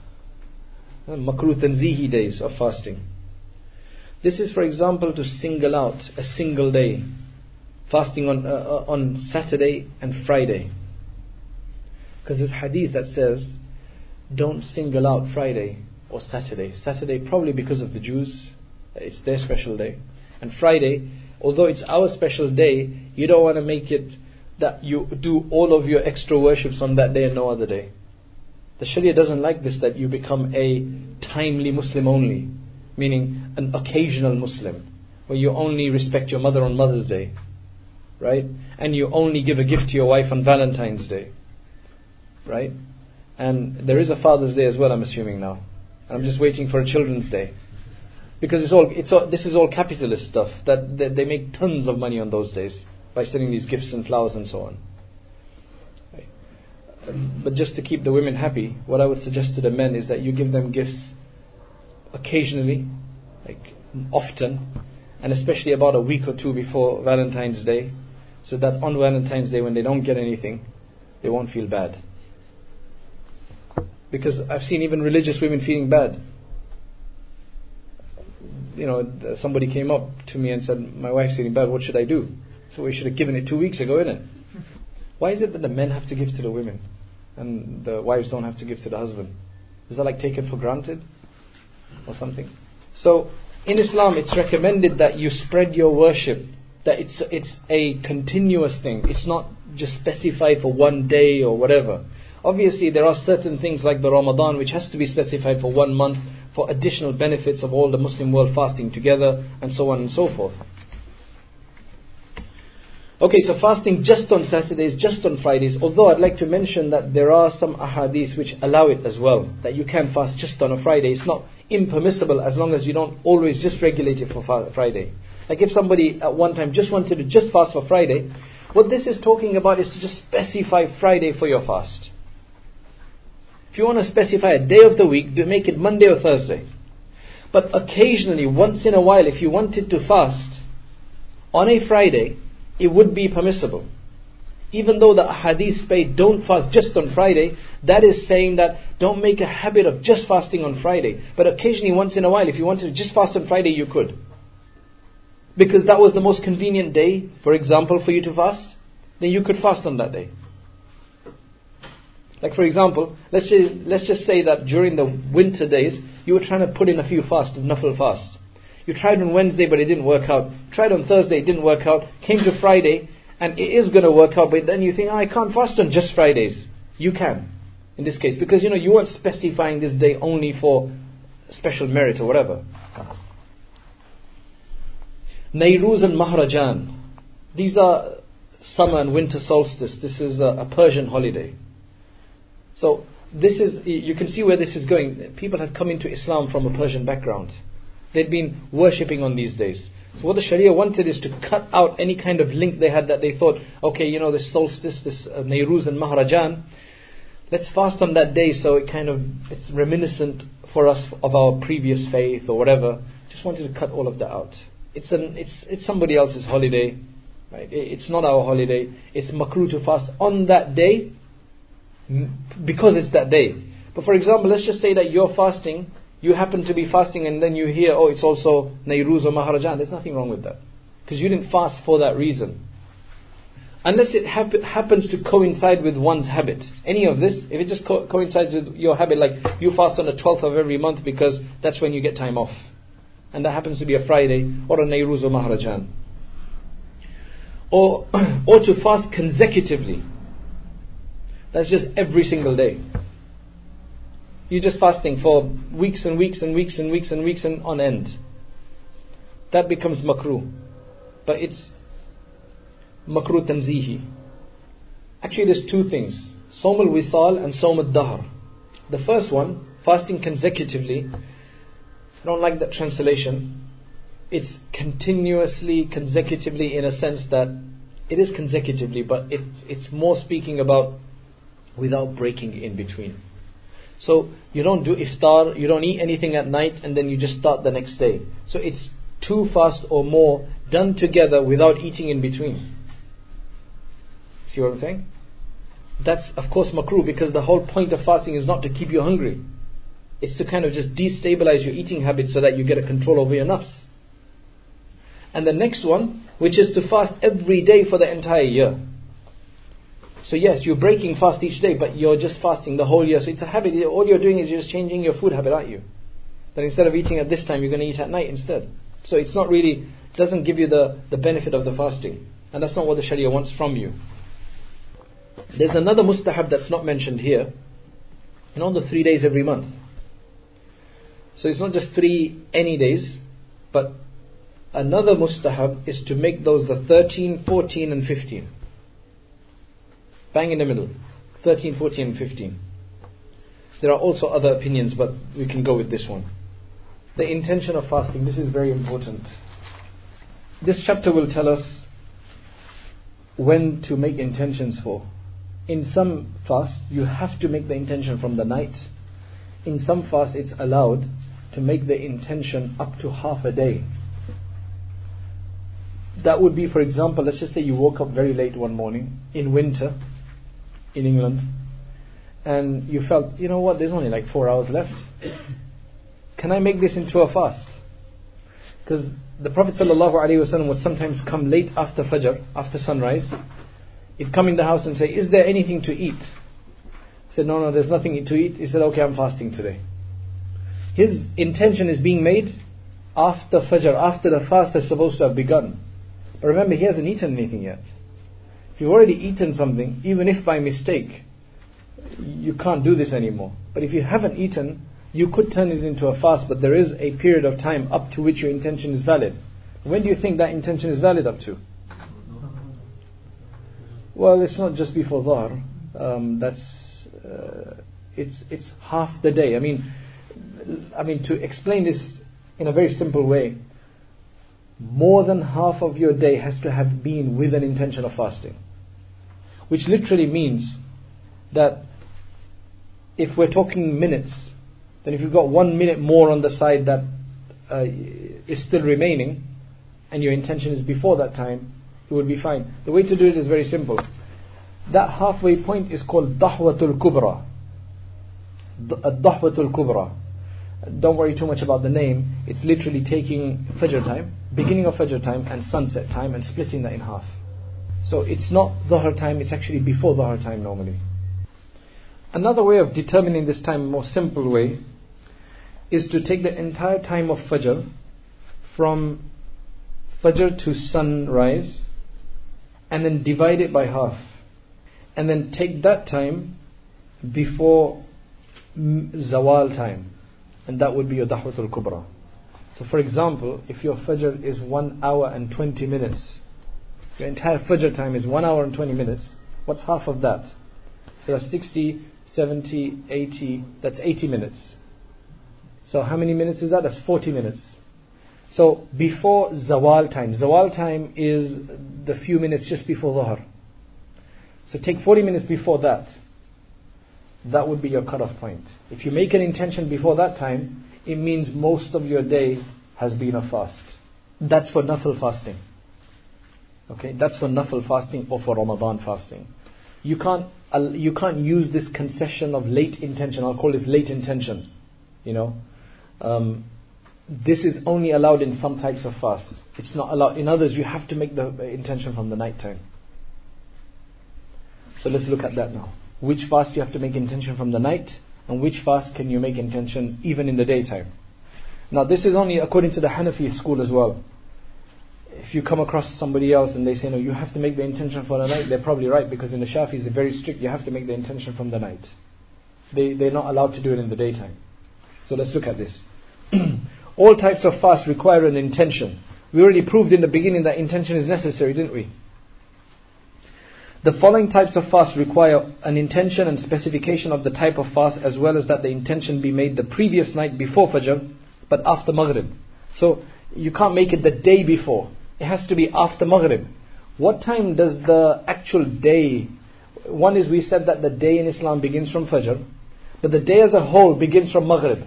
makruh tanzihi days of fasting. This is, for example, to single out a single day, fasting on Saturday and Friday. Because there's hadith that says, don't single out Friday or Saturday. Saturday probably because of the Jews, it's their special day. And Friday, although it's our special day, you don't want to make it that you do all of your extra worships on that day and no other day. The Sharia doesn't like this, that you become a timely Muslim only, meaning an occasional Muslim, where you only respect your mother on Mother's Day, right? And you only give a gift to your wife on Valentine's Day, right? And there is a Father's Day as well, I'm assuming now. I'm just waiting for a Children's Day, because this is all capitalist stuff that they make tons of money on those days by selling these gifts and flowers and so on. Right? But just to keep the women happy, what I would suggest to the men is that you give them gifts occasionally, like often, and especially about a week or two before Valentine's Day, so that on Valentine's Day when they don't get anything, they won't feel bad. Because I've seen even religious women feeling bad. Somebody came up to me and said, my wife's feeling bad, what should I do? So we should have given it 2 weeks ago, innit? Why is it that the men have to give to the women and the wives don't have to give to the husband? Is that like taken for granted or something? So in Islam it's recommended that you spread your worship, that it's a continuous thing. It's not just specified for one day or whatever. Obviously there are certain things like the Ramadan which has to be specified for 1 month for additional benefits of all the Muslim world fasting together and so on and so forth. Okay, so fasting just on Saturdays, just on Fridays, although I'd like to mention that there are some ahadith which allow it as well, that you can fast just on a Friday. It's not impermissible as long as you don't always just regulate it for Friday. Like if somebody at one time just wanted to just fast for Friday, what this is talking about is to just specify Friday for your fast. If you want to specify a day of the week, make it Monday or Thursday. But occasionally, once in a while, if you wanted to fast on a Friday, it would be permissible. Even though the hadith say don't fast just on Friday, that is saying that don't make a habit of just fasting on Friday. But occasionally, once in a while, if you wanted to just fast on Friday, you could. Because that was the most convenient day, for example, for you to fast, then you could fast on that day. Like for example, let's just say that during the winter days, you were trying to put in a few fasts, nafil fasts. You tried on Wednesday but it didn't work out. Tried on Thursday, it didn't work out. Came to Friday and it is going to work out, but then you think, I can't fast on just Fridays. You can, in this case, because you weren't specifying this day only for special merit or whatever. Nairuz and Mahrajan. These are summer and winter solstice. This is a Persian holiday. So you can see where this is going. People had come into Islam from a Persian background. They'd been worshipping on these days. So what the Sharia wanted is to cut out any kind of link they had that they thought, okay, this solstice, this Nairuz and Mahrajan, let's fast on that day so it's reminiscent for us of our previous faith or whatever. Just wanted to cut all of that out. It's somebody else's holiday, right? It's not our holiday. It's makruh to fast on that day because it's that day. But for example, let's just say that you're fasting, you happen to be fasting and then you hear, it's also Nairuz or Mahrajan. There's nothing wrong with that. Because you didn't fast for that reason. Unless it happens to coincide with one's habit. Any of this, if it just coincides with your habit, like you fast on the 12th of every month because that's when you get time off. And that happens to be a Friday or a Nairuz or Mahrajan. Or to fast consecutively. That's just every single day. You're just fasting for weeks and weeks and weeks and weeks and weeks and on end. That becomes makruh. But it's makruh tanzihi. Actually there's two things. Sawm al-wisal and Sawm al-dahr. The first one, fasting consecutively. I don't like that translation. It's continuously, consecutively, in a sense that it is consecutively, but it's more speaking about without breaking in between. So you don't do iftar, you don't eat anything at night, and then you just start the next day. So it's 2 fasts or more done together without eating in between. See what I'm saying? That's of course makruh, because the whole point of fasting is not to keep you hungry. It's to kind of just destabilize your eating habits so that you get a control over your nafs. And the next one, which is to fast every day for the entire year. So yes, you're breaking fast each day, but you're just fasting the whole year. So it's a habit. All you're doing is you're just changing your food habit, aren't you? That instead of eating at this time, you're going to eat at night instead. So it's not really, doesn't give you the benefit of the fasting. And that's not what the Sharia wants from you. There's another mustahab that's not mentioned here. On the 3 days every month. So it's not just 3 any days, but another mustahab is to make those the 13, 14 and 15. Bang in the middle. 13, 14 and 15. There are also other opinions, but we can go with this one. The intention of fasting, this is very important. This chapter will tell us when to make intentions for. In some fasts, you have to make the intention from the night. In some fasts, it's allowed to make the intention up to half a day. That would be, for example, let's just say you woke up very late one morning in winter in England, and you felt, you know what, there's only like 4 hours left. Can I make this into a fast? Because the Prophet ﷺ would sometimes come late after Fajr, after sunrise. He'd come in the house and say, is there anything to eat? He said, no, there's nothing to eat. He said, okay, I'm fasting today. His intention is being made after Fajr, after the fast is supposed to have begun. But remember, he hasn't eaten anything yet. If you've already eaten something, even if by mistake, you can't do this anymore. But if you haven't eaten, you could turn it into a fast, but there is a period of time up to which your intention is valid. When do you think that intention is valid up to? Well, it's not just before Dhuhr. It's half the day. I mean, to explain this in a very simple way, more than half of your day has to have been with an intention of fasting. Which literally means that if we're talking minutes, then if you've got 1 minute more on the side that is still remaining, and your intention is before that time, it would be fine. The way to do it is very simple. That halfway point is called Dahwatul Kubra. Dahwatul Kubra. Don't worry too much about the name. It's literally taking Fajr time, beginning of Fajr time and sunset time, and splitting that in half. So it's not Dhuhr time, it's actually before Dhuhr time normally. Another way of determining this time, a more simple way, is to take the entire time of Fajr, from Fajr to sunrise, and then divide it by half. And then take that time before Zawal time. And that would be your Dahwatul Kubra. So for example, if your Fajr is 1 hour and 20 minutes, your entire Fajr time is 1 hour and 20 minutes, what's half of that? So that's 60, 70, 80, that's 80 minutes. So how many minutes is that? That's 40 minutes. So before Zawal time is the few minutes just before Dhuhr. So take 40 minutes before that. That would be your cutoff point. If you make an intention before that time, it means most of your day has been a fast. That's for Nafil fasting. Okay, that's for Nafil fasting or for Ramadan fasting. You can't use this concession of late intention. I'll call it late intention. This is only allowed in some types of fast. It's not allowed in others. You have to make the intention from the night time. So let's look at that now. Which fast you have to make intention from the night, and which fast can you make intention even in the daytime. Now this is only according to the Hanafi school as well. If you come across somebody else and they say, no, you have to make the intention for the night, they're probably right, because in the Shafis they're very strict. You have to make the intention from the night. They're not allowed to do it in the daytime. So let's look at this. All types of fast require an intention. We already proved in the beginning that intention is necessary, didn't we? The following types of fast require an intention and specification of the type of fast, as well as that the intention be made the previous night before Fajr, but after Maghrib. So you can't make it the day before. It has to be after Maghrib. What time does the actual day... One is, we said that the day in Islam begins from Fajr, but the day as a whole begins from Maghrib.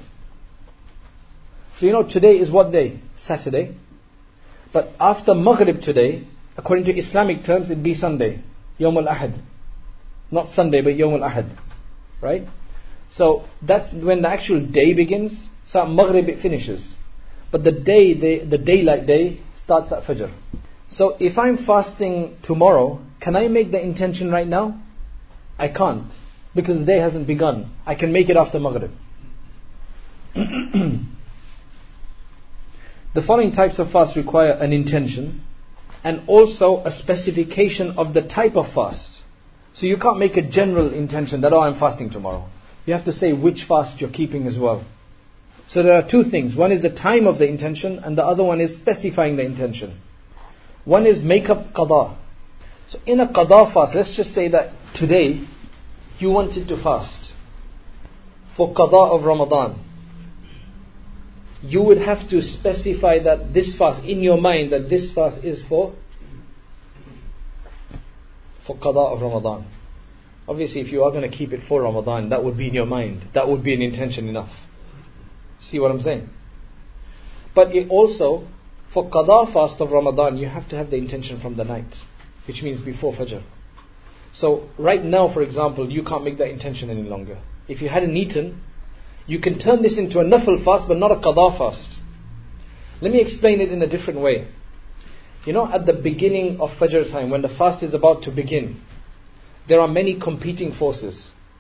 So today is what day? Saturday. But after Maghrib today, according to Islamic terms, it'd be Sunday. Yawm al-Ahad. Not Sunday, but Yawm al-Ahad. Right? So that's when the actual day begins. So at Maghrib it finishes. But the daylight day starts at Fajr. So if I'm fasting tomorrow, can I make the intention right now? I can't. Because the day hasn't begun. I can make it after Maghrib. The following types of fast require an intention and also a specification of the type of fast. So you can't make a general intention that, I'm fasting tomorrow. You have to say which fast you're keeping as well. So there are two things. One is the time of the intention, and the other one is specifying the intention. One is make up qada. So in a qada fast, let's just say that today you wanted to fast for qada of Ramadan. You would have to specify that this fast, in your mind, that this fast is for qada of Ramadan. Obviously, if you are going to keep it for Ramadan, that would be in your mind. That would be an intention enough. See what I'm saying? But it also, for qada fast of Ramadan, you have to have the intention from the night, which means before Fajr. So right now, for example, you can't make that intention any longer. If you hadn't eaten, you can turn this into a nafil fast, but not a qada fast. Let me explain it in a different way. You know, at the beginning of Fajr time, when the fast is about to begin, there are many competing forces.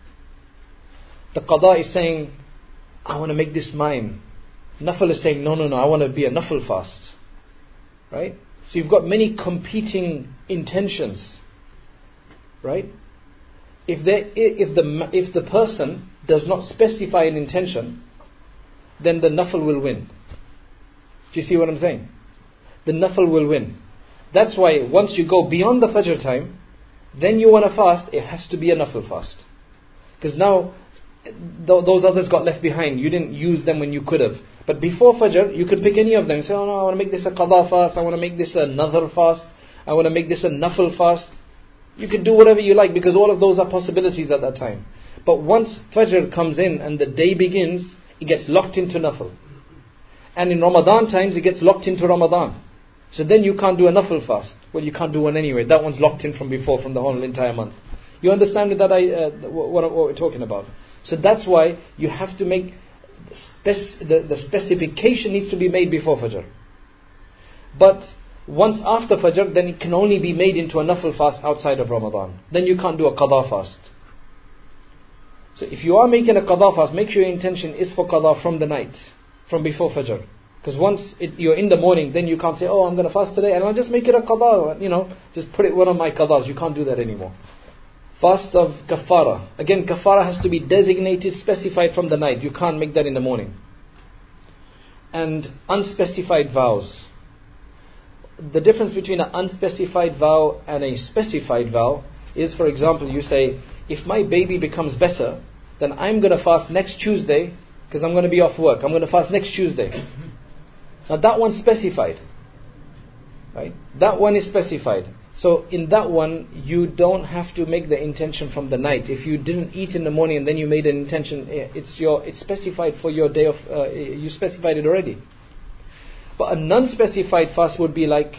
The qada is saying, I want to make this mine. Nafil is saying, no, I want to be a nafil fast. Right? So you've got many competing intentions. Right? If the person does not specify an intention, then the nafil will win. Do you see what I'm saying? The nafil will win. That's why once you go beyond the Fajr time, then you want to fast, it has to be a nafil fast. Because now, those others got left behind. You didn't use them when you could have. But before Fajr, you could pick any of them. Say, oh no, I want to make this a qada fast, I want to make this a nadhr fast, I want to make this a nafil fast. You can do whatever you like, because all of those are possibilities at that time. But once Fajr comes in and the day begins, it gets locked into nafil. And in Ramadan times, it gets locked into Ramadan. So then you can't do a nafil fast. Well, you can't do one anyway. That one's locked in from before, from the whole entire month. You understand that what we're talking about? So that's why you have to make the specification needs to be made before Fajr. But once after Fajr, then it can only be made into a nafil fast outside of Ramadan. Then you can't do a qada fast. So if you are making a qada fast, make sure your intention is for qada from the night, from before Fajr. Because once you're in the morning, then you can't say, oh, I'm going to fast today and I'll just make it a qada, just put it one of my qadas. You can't do that anymore. Fast of kafara. Again, kafara has to be designated, specified from the night. You can't make that in the morning. And unspecified vows. The difference between an unspecified vow and a specified vow is, for example, you say, if my baby becomes better, then I'm going to fast next Tuesday because I'm going to be off work. I'm going to fast next Tuesday. Now that one's specified. Right? That one is specified. So in that one, you don't have to make the intention from the night. If you didn't eat in the morning and then you made an intention, it's specified for your day of, you specified it already. But a non-specified fast would be like,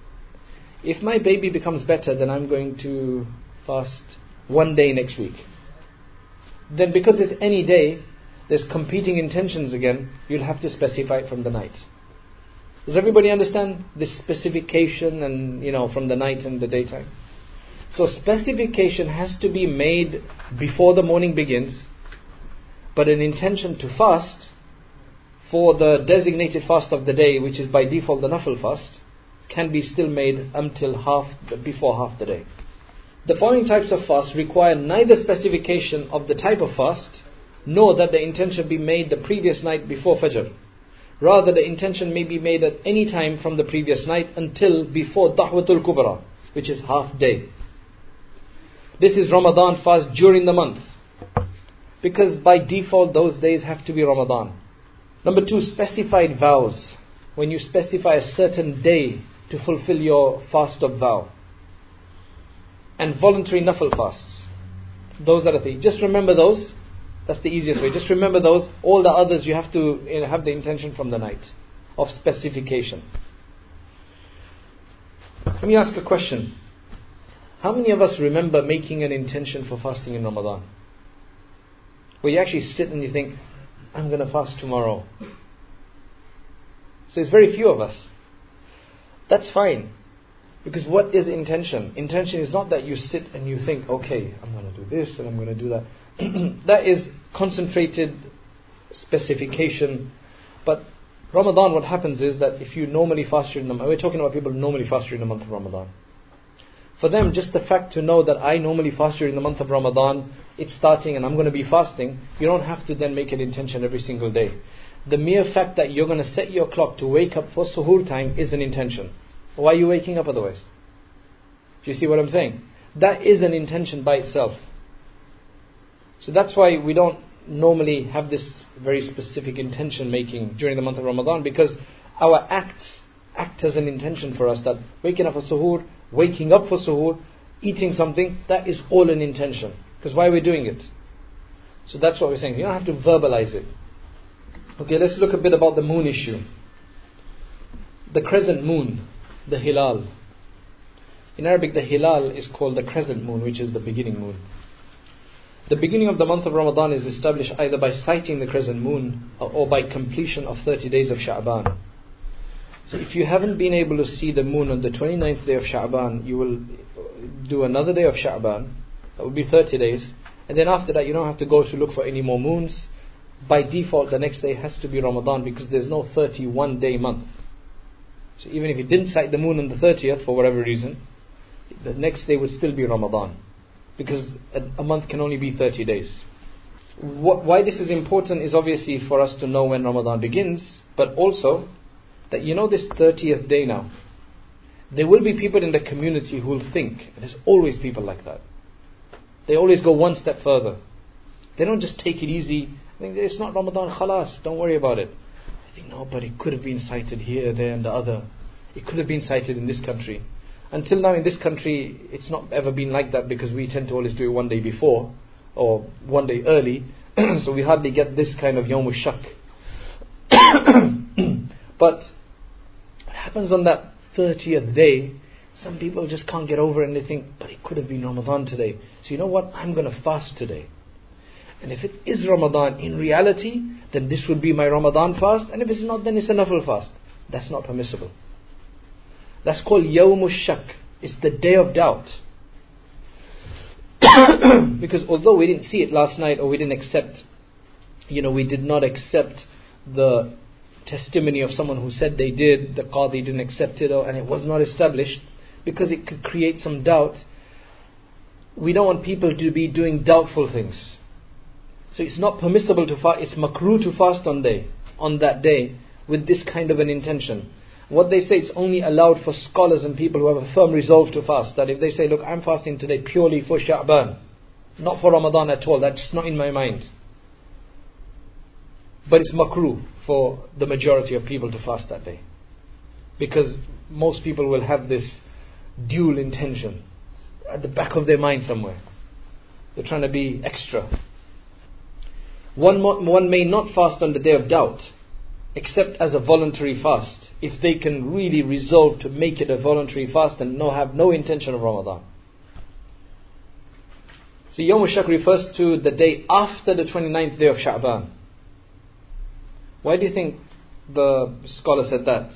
if my baby becomes better, then I'm going to fast one day next week. Then because it's any day, there's competing intentions again, you'll have to specify it from the night. Does everybody understand this specification and, from the night and the daytime? So specification has to be made before the morning begins, but an intention to fast for the designated fast of the day, which is by default the nafil fast, can be still made until before half the day. The following types of fast require neither specification of the type of fast, nor that the intention be made the previous night before Fajr. Rather, the intention may be made at any time from the previous night until before Dahwatul Kubra, which is half day. This is Ramadan fast during the month, because by default those days have to be Ramadan. Number 2, specified vows. When you specify a certain day to fulfill your fast of vow. And voluntary nafil fasts. Those are the things. Just remember those. That's the easiest way. Just remember those. All the others you have to have the intention from the night of specification. Let me ask a question. How many of us remember making an intention for fasting in Ramadan? Where you actually sit and you think, I'm going to fast tomorrow. So it's very few of us. That's fine. Because what is intention? Intention is not that you sit and you think, okay, I'm going to do this and I'm going to do that. That is concentrated specification. But Ramadan, what happens is that if you normally fast during the month, we're talking about people who normally fast during the month of Ramadan. For them, just the fact to know that I normally fast during the month of Ramadan, it's starting and I'm going to be fasting, you don't have to then make an intention every single day. The mere fact that you're going to set your clock to wake up for suhoor time is an intention. Why are you waking up otherwise? Do you see what I'm saying? That is an intention by itself. So that's why we don't normally have this very specific intention making during the month of Ramadan, because our acts act as an intention for us, that waking up for suhoor, waking up for suhoor, eating something, that is all an intention. Because why are we doing it? So that's what we're saying. You don't have to verbalize it. Okay, let's look a bit about the moon issue. The crescent moon, the hilal. In Arabic, the hilal is called the crescent moon, which is the beginning moon. The beginning of the month of Ramadan is established either by sighting the crescent moon or by completion of 30 days of Sha'ban. So if you haven't been able to see the moon on the 29th day of Sha'ban, you will do another day of Sha'ban. That will be 30 days. And then after that, you don't have to go to look for any more moons. By default, the next day has to be Ramadan because there's no 31 day month. So even if you didn't sight the moon on the 30th for whatever reason, the next day would still be Ramadan. Because a month can only be 30 days. Why this is important is obviously for us to know when Ramadan begins, but also that this 30th day now, there will be people in the community who will think, and there's always people like that, they always go one step further. They don't just take it easy. I think it's not Ramadan, khalas, don't worry about it. I think, no, but it could have been cited here, there and the other. It could have been cited in this country. Until now in this country, it's not ever been like that because we tend to always do it one day before or one day early. So we hardly get this kind of Yawm al-Shak. But what happens on that 30th day, some people just can't get over it and they think, but it could have been Ramadan today. So you know what, I'm going to fast today. And if it is Ramadan in reality, then this would be my Ramadan fast. And if it's not, then it's a Nafil fast. That's not permissible. That's called Yawm al-Shak. It's the day of doubt. Because although we didn't see it last night, or we didn't accept, we did not accept the testimony of someone who said they did, the Qadi didn't accept it, and it was not established, because it could create some doubt. We don't want people to be doing doubtful things. So it's not permissible to fast, it's makruh to fast on that day, with this kind of an intention. What they say, it's only allowed for scholars and people who have a firm resolve to fast. That if they say, look, I'm fasting today purely for Sha'ban, not for Ramadan at all, that's not in my mind. But it's makruh for the majority of people to fast that day. Because most people will have this dual intention at the back of their mind somewhere. They're trying to be extra. One may not fast on the day of doubt, except as a voluntary fast, if they can really resolve to make it a voluntary fast and have no intention of Ramadan. So Yawm al-Shak refers to the day after the 29th day of Sha'ban. Why do you think the scholar said that?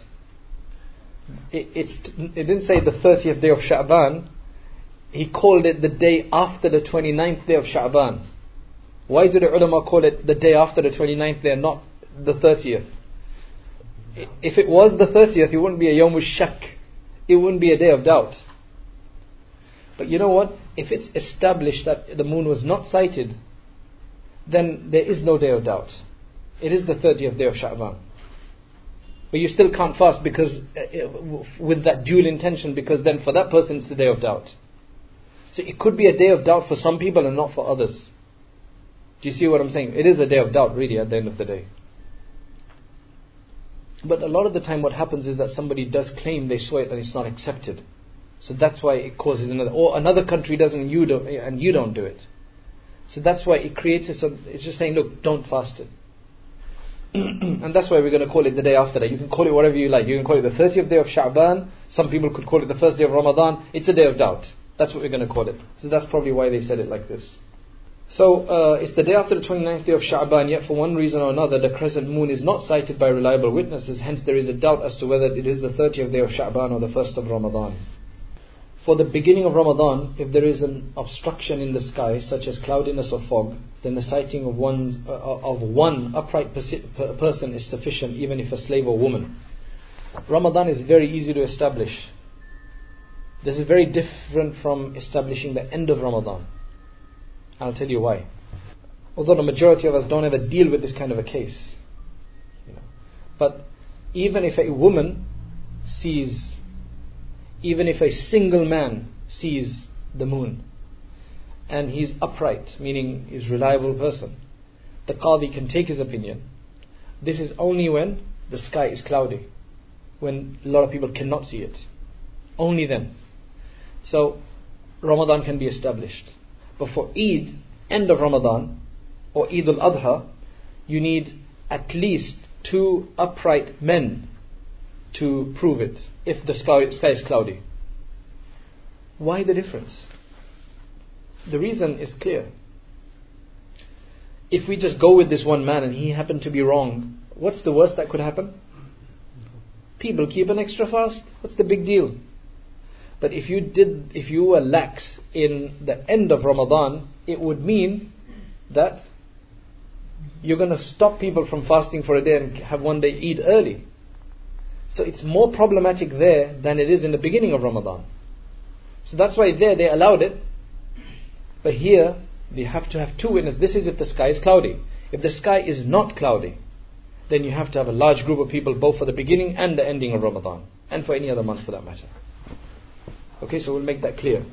It didn't say the 30th day of Sha'ban. He called it the day after the 29th day of Sha'ban. Why do the ulama call it the day after the 29th day and not the 30th? If it was the 30th, it wouldn't be a Yawm al-Shak. It wouldn't be a day of doubt. But you know what? If it's established that the moon was not sighted, then there is no day of doubt. It is the 30th day of Sha'ban. But you still can't fast because with that dual intention, because then for that person it's the day of doubt. So it could be a day of doubt for some people and not for others. Do you see what I'm saying? It is a day of doubt really at the end of the day. But a lot of the time what happens is that somebody does claim they saw it and it's not accepted. So that's why it causes another country doesn't and you don't do it. So that's why it creates it's just saying, look, don't fast it. And that's why we're going to call it the day after that. You can call it whatever you like. You can call it the 30th day of Sha'ban. Some people could call it the first day of Ramadan. It's a day of doubt. That's what we're going to call it. So that's probably why they said it like this. So it's the day after the 29th day of Sha'ban, yet for one reason or another the crescent moon is not sighted by reliable witnesses. Hence there is a doubt as to whether it is the 30th day of Sha'ban or the 1st of Ramadan. For the beginning of Ramadan, if there is an obstruction in the sky, such as cloudiness or fog, then the sighting of one upright person is sufficient, even if a slave or woman. Ramadan is very easy to establish. This is very different from establishing the end of Ramadan. I'll tell you why. Although the majority of us don't ever deal with this kind of a case. But even if a woman sees, even if a single man sees the moon, and he's upright, meaning he's a reliable person, the Qadi can take his opinion. This is only when the sky is cloudy, when a lot of people cannot see it. Only then. So Ramadan can be established. But for Eid, end of Ramadan, or Eid al-Adha, you need at least 2 upright men to prove it if the sky is cloudy. Why the difference? The reason is clear. If we just go with this one man and he happened to be wrong, what's the worst that could happen? People keep an extra fast. What's the big deal? But if you were lax in the end of Ramadan, it would mean that you're going to stop people from fasting for a day and have one day Eid early. So it's more problematic there than it is in the beginning of Ramadan. So that's why there they allowed it. But here they have to have 2 witnesses. This is if the sky is cloudy. If the sky is not cloudy, then you have to have a large group of people both for the beginning and the ending of Ramadan, and for any other month for that matter. Okay, so we'll make that clear.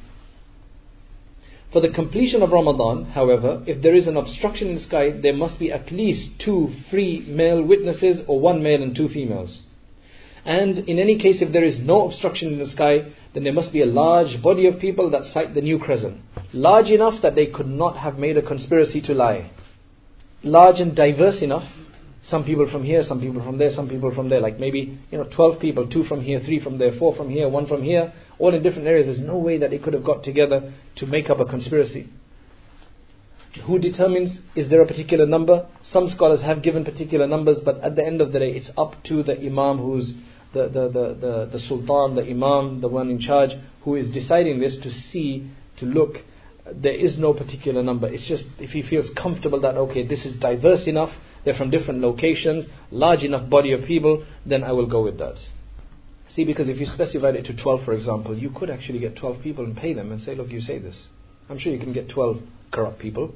For the completion of Ramadan, however, if there is an obstruction in the sky, there must be at least 2 free male witnesses, or 1 male and 2 females. And in any case, if there is no obstruction in the sky, then there must be a large body of people that sight the new crescent. Large enough that they could not have made a conspiracy to lie. Large and diverse enough. Some people from here, some people from there, some people from there. Like maybe 12 people, 2 from here, 3 from there, 4 from here, 1 from here, all in different areas. There's no way that they could have got together to make up a conspiracy. Who determines, is there a particular number? Some scholars have given particular numbers, but at the end of the day, it's up to the Imam, who's the Sultan, the Imam, the one in charge, who is deciding this, to look. There is no particular number. It's just if he feels comfortable that, okay, this is diverse enough, they're from different locations, large enough body of people, then I will go with that. See, because if you specified it to 12, for example, you could actually get 12 people and pay them and say, look, you say this. I'm sure you can get 12 corrupt people.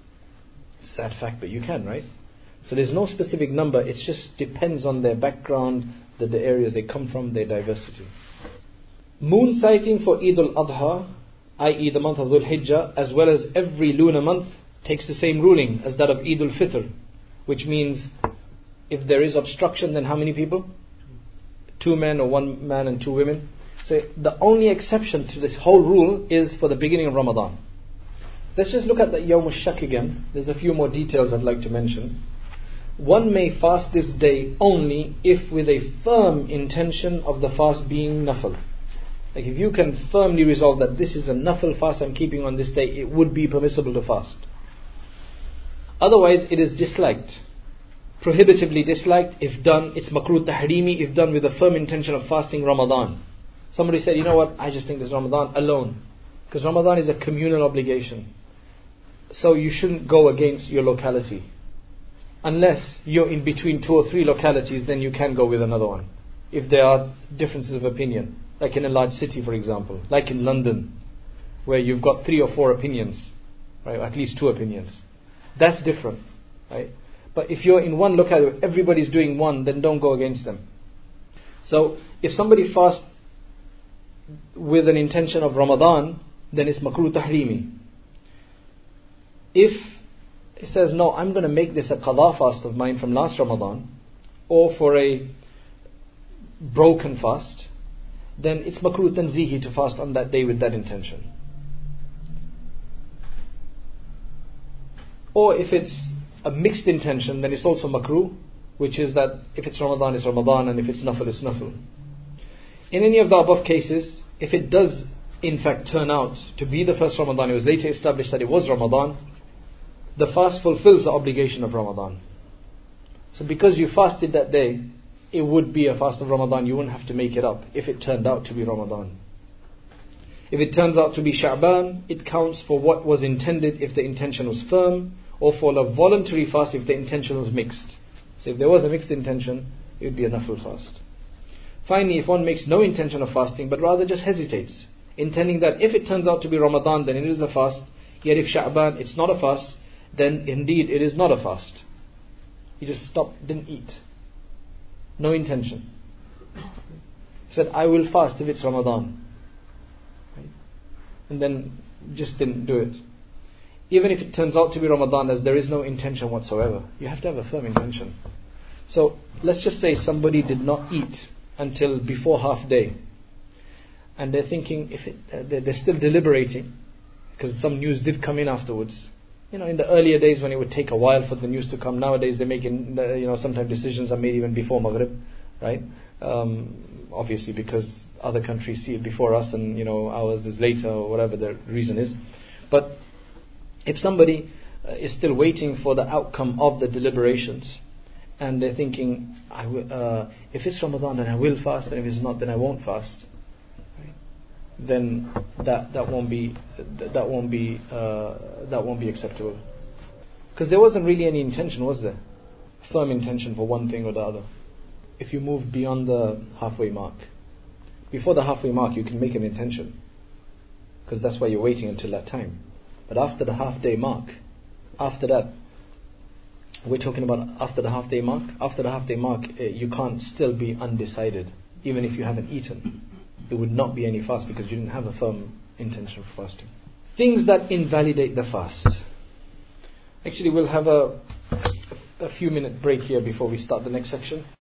Sad fact, but you can, right? So there's no specific number. It just depends on their background, the areas they come from, their diversity. Moon sighting for Eid al-Adha, i.e. the month of Dhul Hijjah, as well as every lunar month, takes the same ruling as that of Eid al-Fitr, which means if there is obstruction, then how many people? 2 men, or 1 man and 2 women. So the only exception to this whole rule is for the beginning of Ramadan. Let's just look at the Yawm al-Shak again. There's a few more details I'd like to mention. One may fast this day only if with a firm intention of the fast being nafil. Like if you can firmly resolve that this is a nafil fast I'm keeping on this day, it would be permissible to fast. Otherwise it is disliked, prohibitively disliked. If done, it's makruh tahrimi, if done with a firm intention of fasting Ramadan. Somebody said, you know what, I just think this Ramadan alone, because Ramadan is a communal obligation. So you shouldn't go against your locality. Unless you're in between 2 or 3 localities, then you can go with another one. If there are differences of opinion. Like in a large city, for example. Like in London, where you've got 3 or 4 opinions. Right? Or at least 2 opinions. That's different. Right? But if you're in one locality, everybody's doing one, then don't go against them. So, if somebody fasts with an intention of Ramadan, then it's makruh tahrimi. If it says, no, I'm going to make this a qadha fast of mine from last Ramadan, or for a broken fast, then it's makruh tanzihi to fast on that day with that intention. Or if it's a mixed intention, then it's also makruh, which is that if it's Ramadan, it's Ramadan, and if it's nafil, it's nafil. In any of the above cases, if it does in fact turn out to be the first Ramadan, it was later established that it was Ramadan, the fast fulfills the obligation of Ramadan. So because you fasted that day, it would be a fast of Ramadan. You wouldn't have to make it up if it turned out to be Ramadan. If it turns out to be Sha'ban, it counts for what was intended if the intention was firm, or for a voluntary fast if the intention was mixed. So if there was a mixed intention, it would be a nafil fast. Finally, if one makes no intention of fasting, but rather just hesitates, intending that if it turns out to be Ramadan, then it is a fast, yet if Sha'ban, it's not a fast, then indeed it is not a fast. He just stopped, didn't eat. No intention. He said, I will fast if it's Ramadan. Right? And then just didn't do it. Even if it turns out to be Ramadan, as there is no intention whatsoever. You have to have a firm intention. So let's just say somebody did not eat until before half day. And they're thinking, they're still deliberating, because some news did come in afterwards. In the earlier days when it would take a while for the news to come, nowadays they're making, sometimes decisions are made even before Maghrib, right? Obviously because other countries see it before us and, ours is later or whatever the reason is. But if somebody is still waiting for the outcome of the deliberations and they're thinking, if it's Ramadan then I will fast, and if it's not then I won't fast, right? Then that won't be acceptable, because there wasn't really any intention, was there? Firm intention for one thing or the other. If you move beyond the halfway mark, before the halfway mark you can make an intention, because that's why you're waiting until that time. But after the half-day mark, after that, we're talking about after the half-day mark. After the half-day mark, you can't still be undecided, even if you haven't eaten. It would not be any fast because you didn't have a firm intention of fasting. Things that invalidate the fast. Actually, we'll have a few minute break here before we start the next section.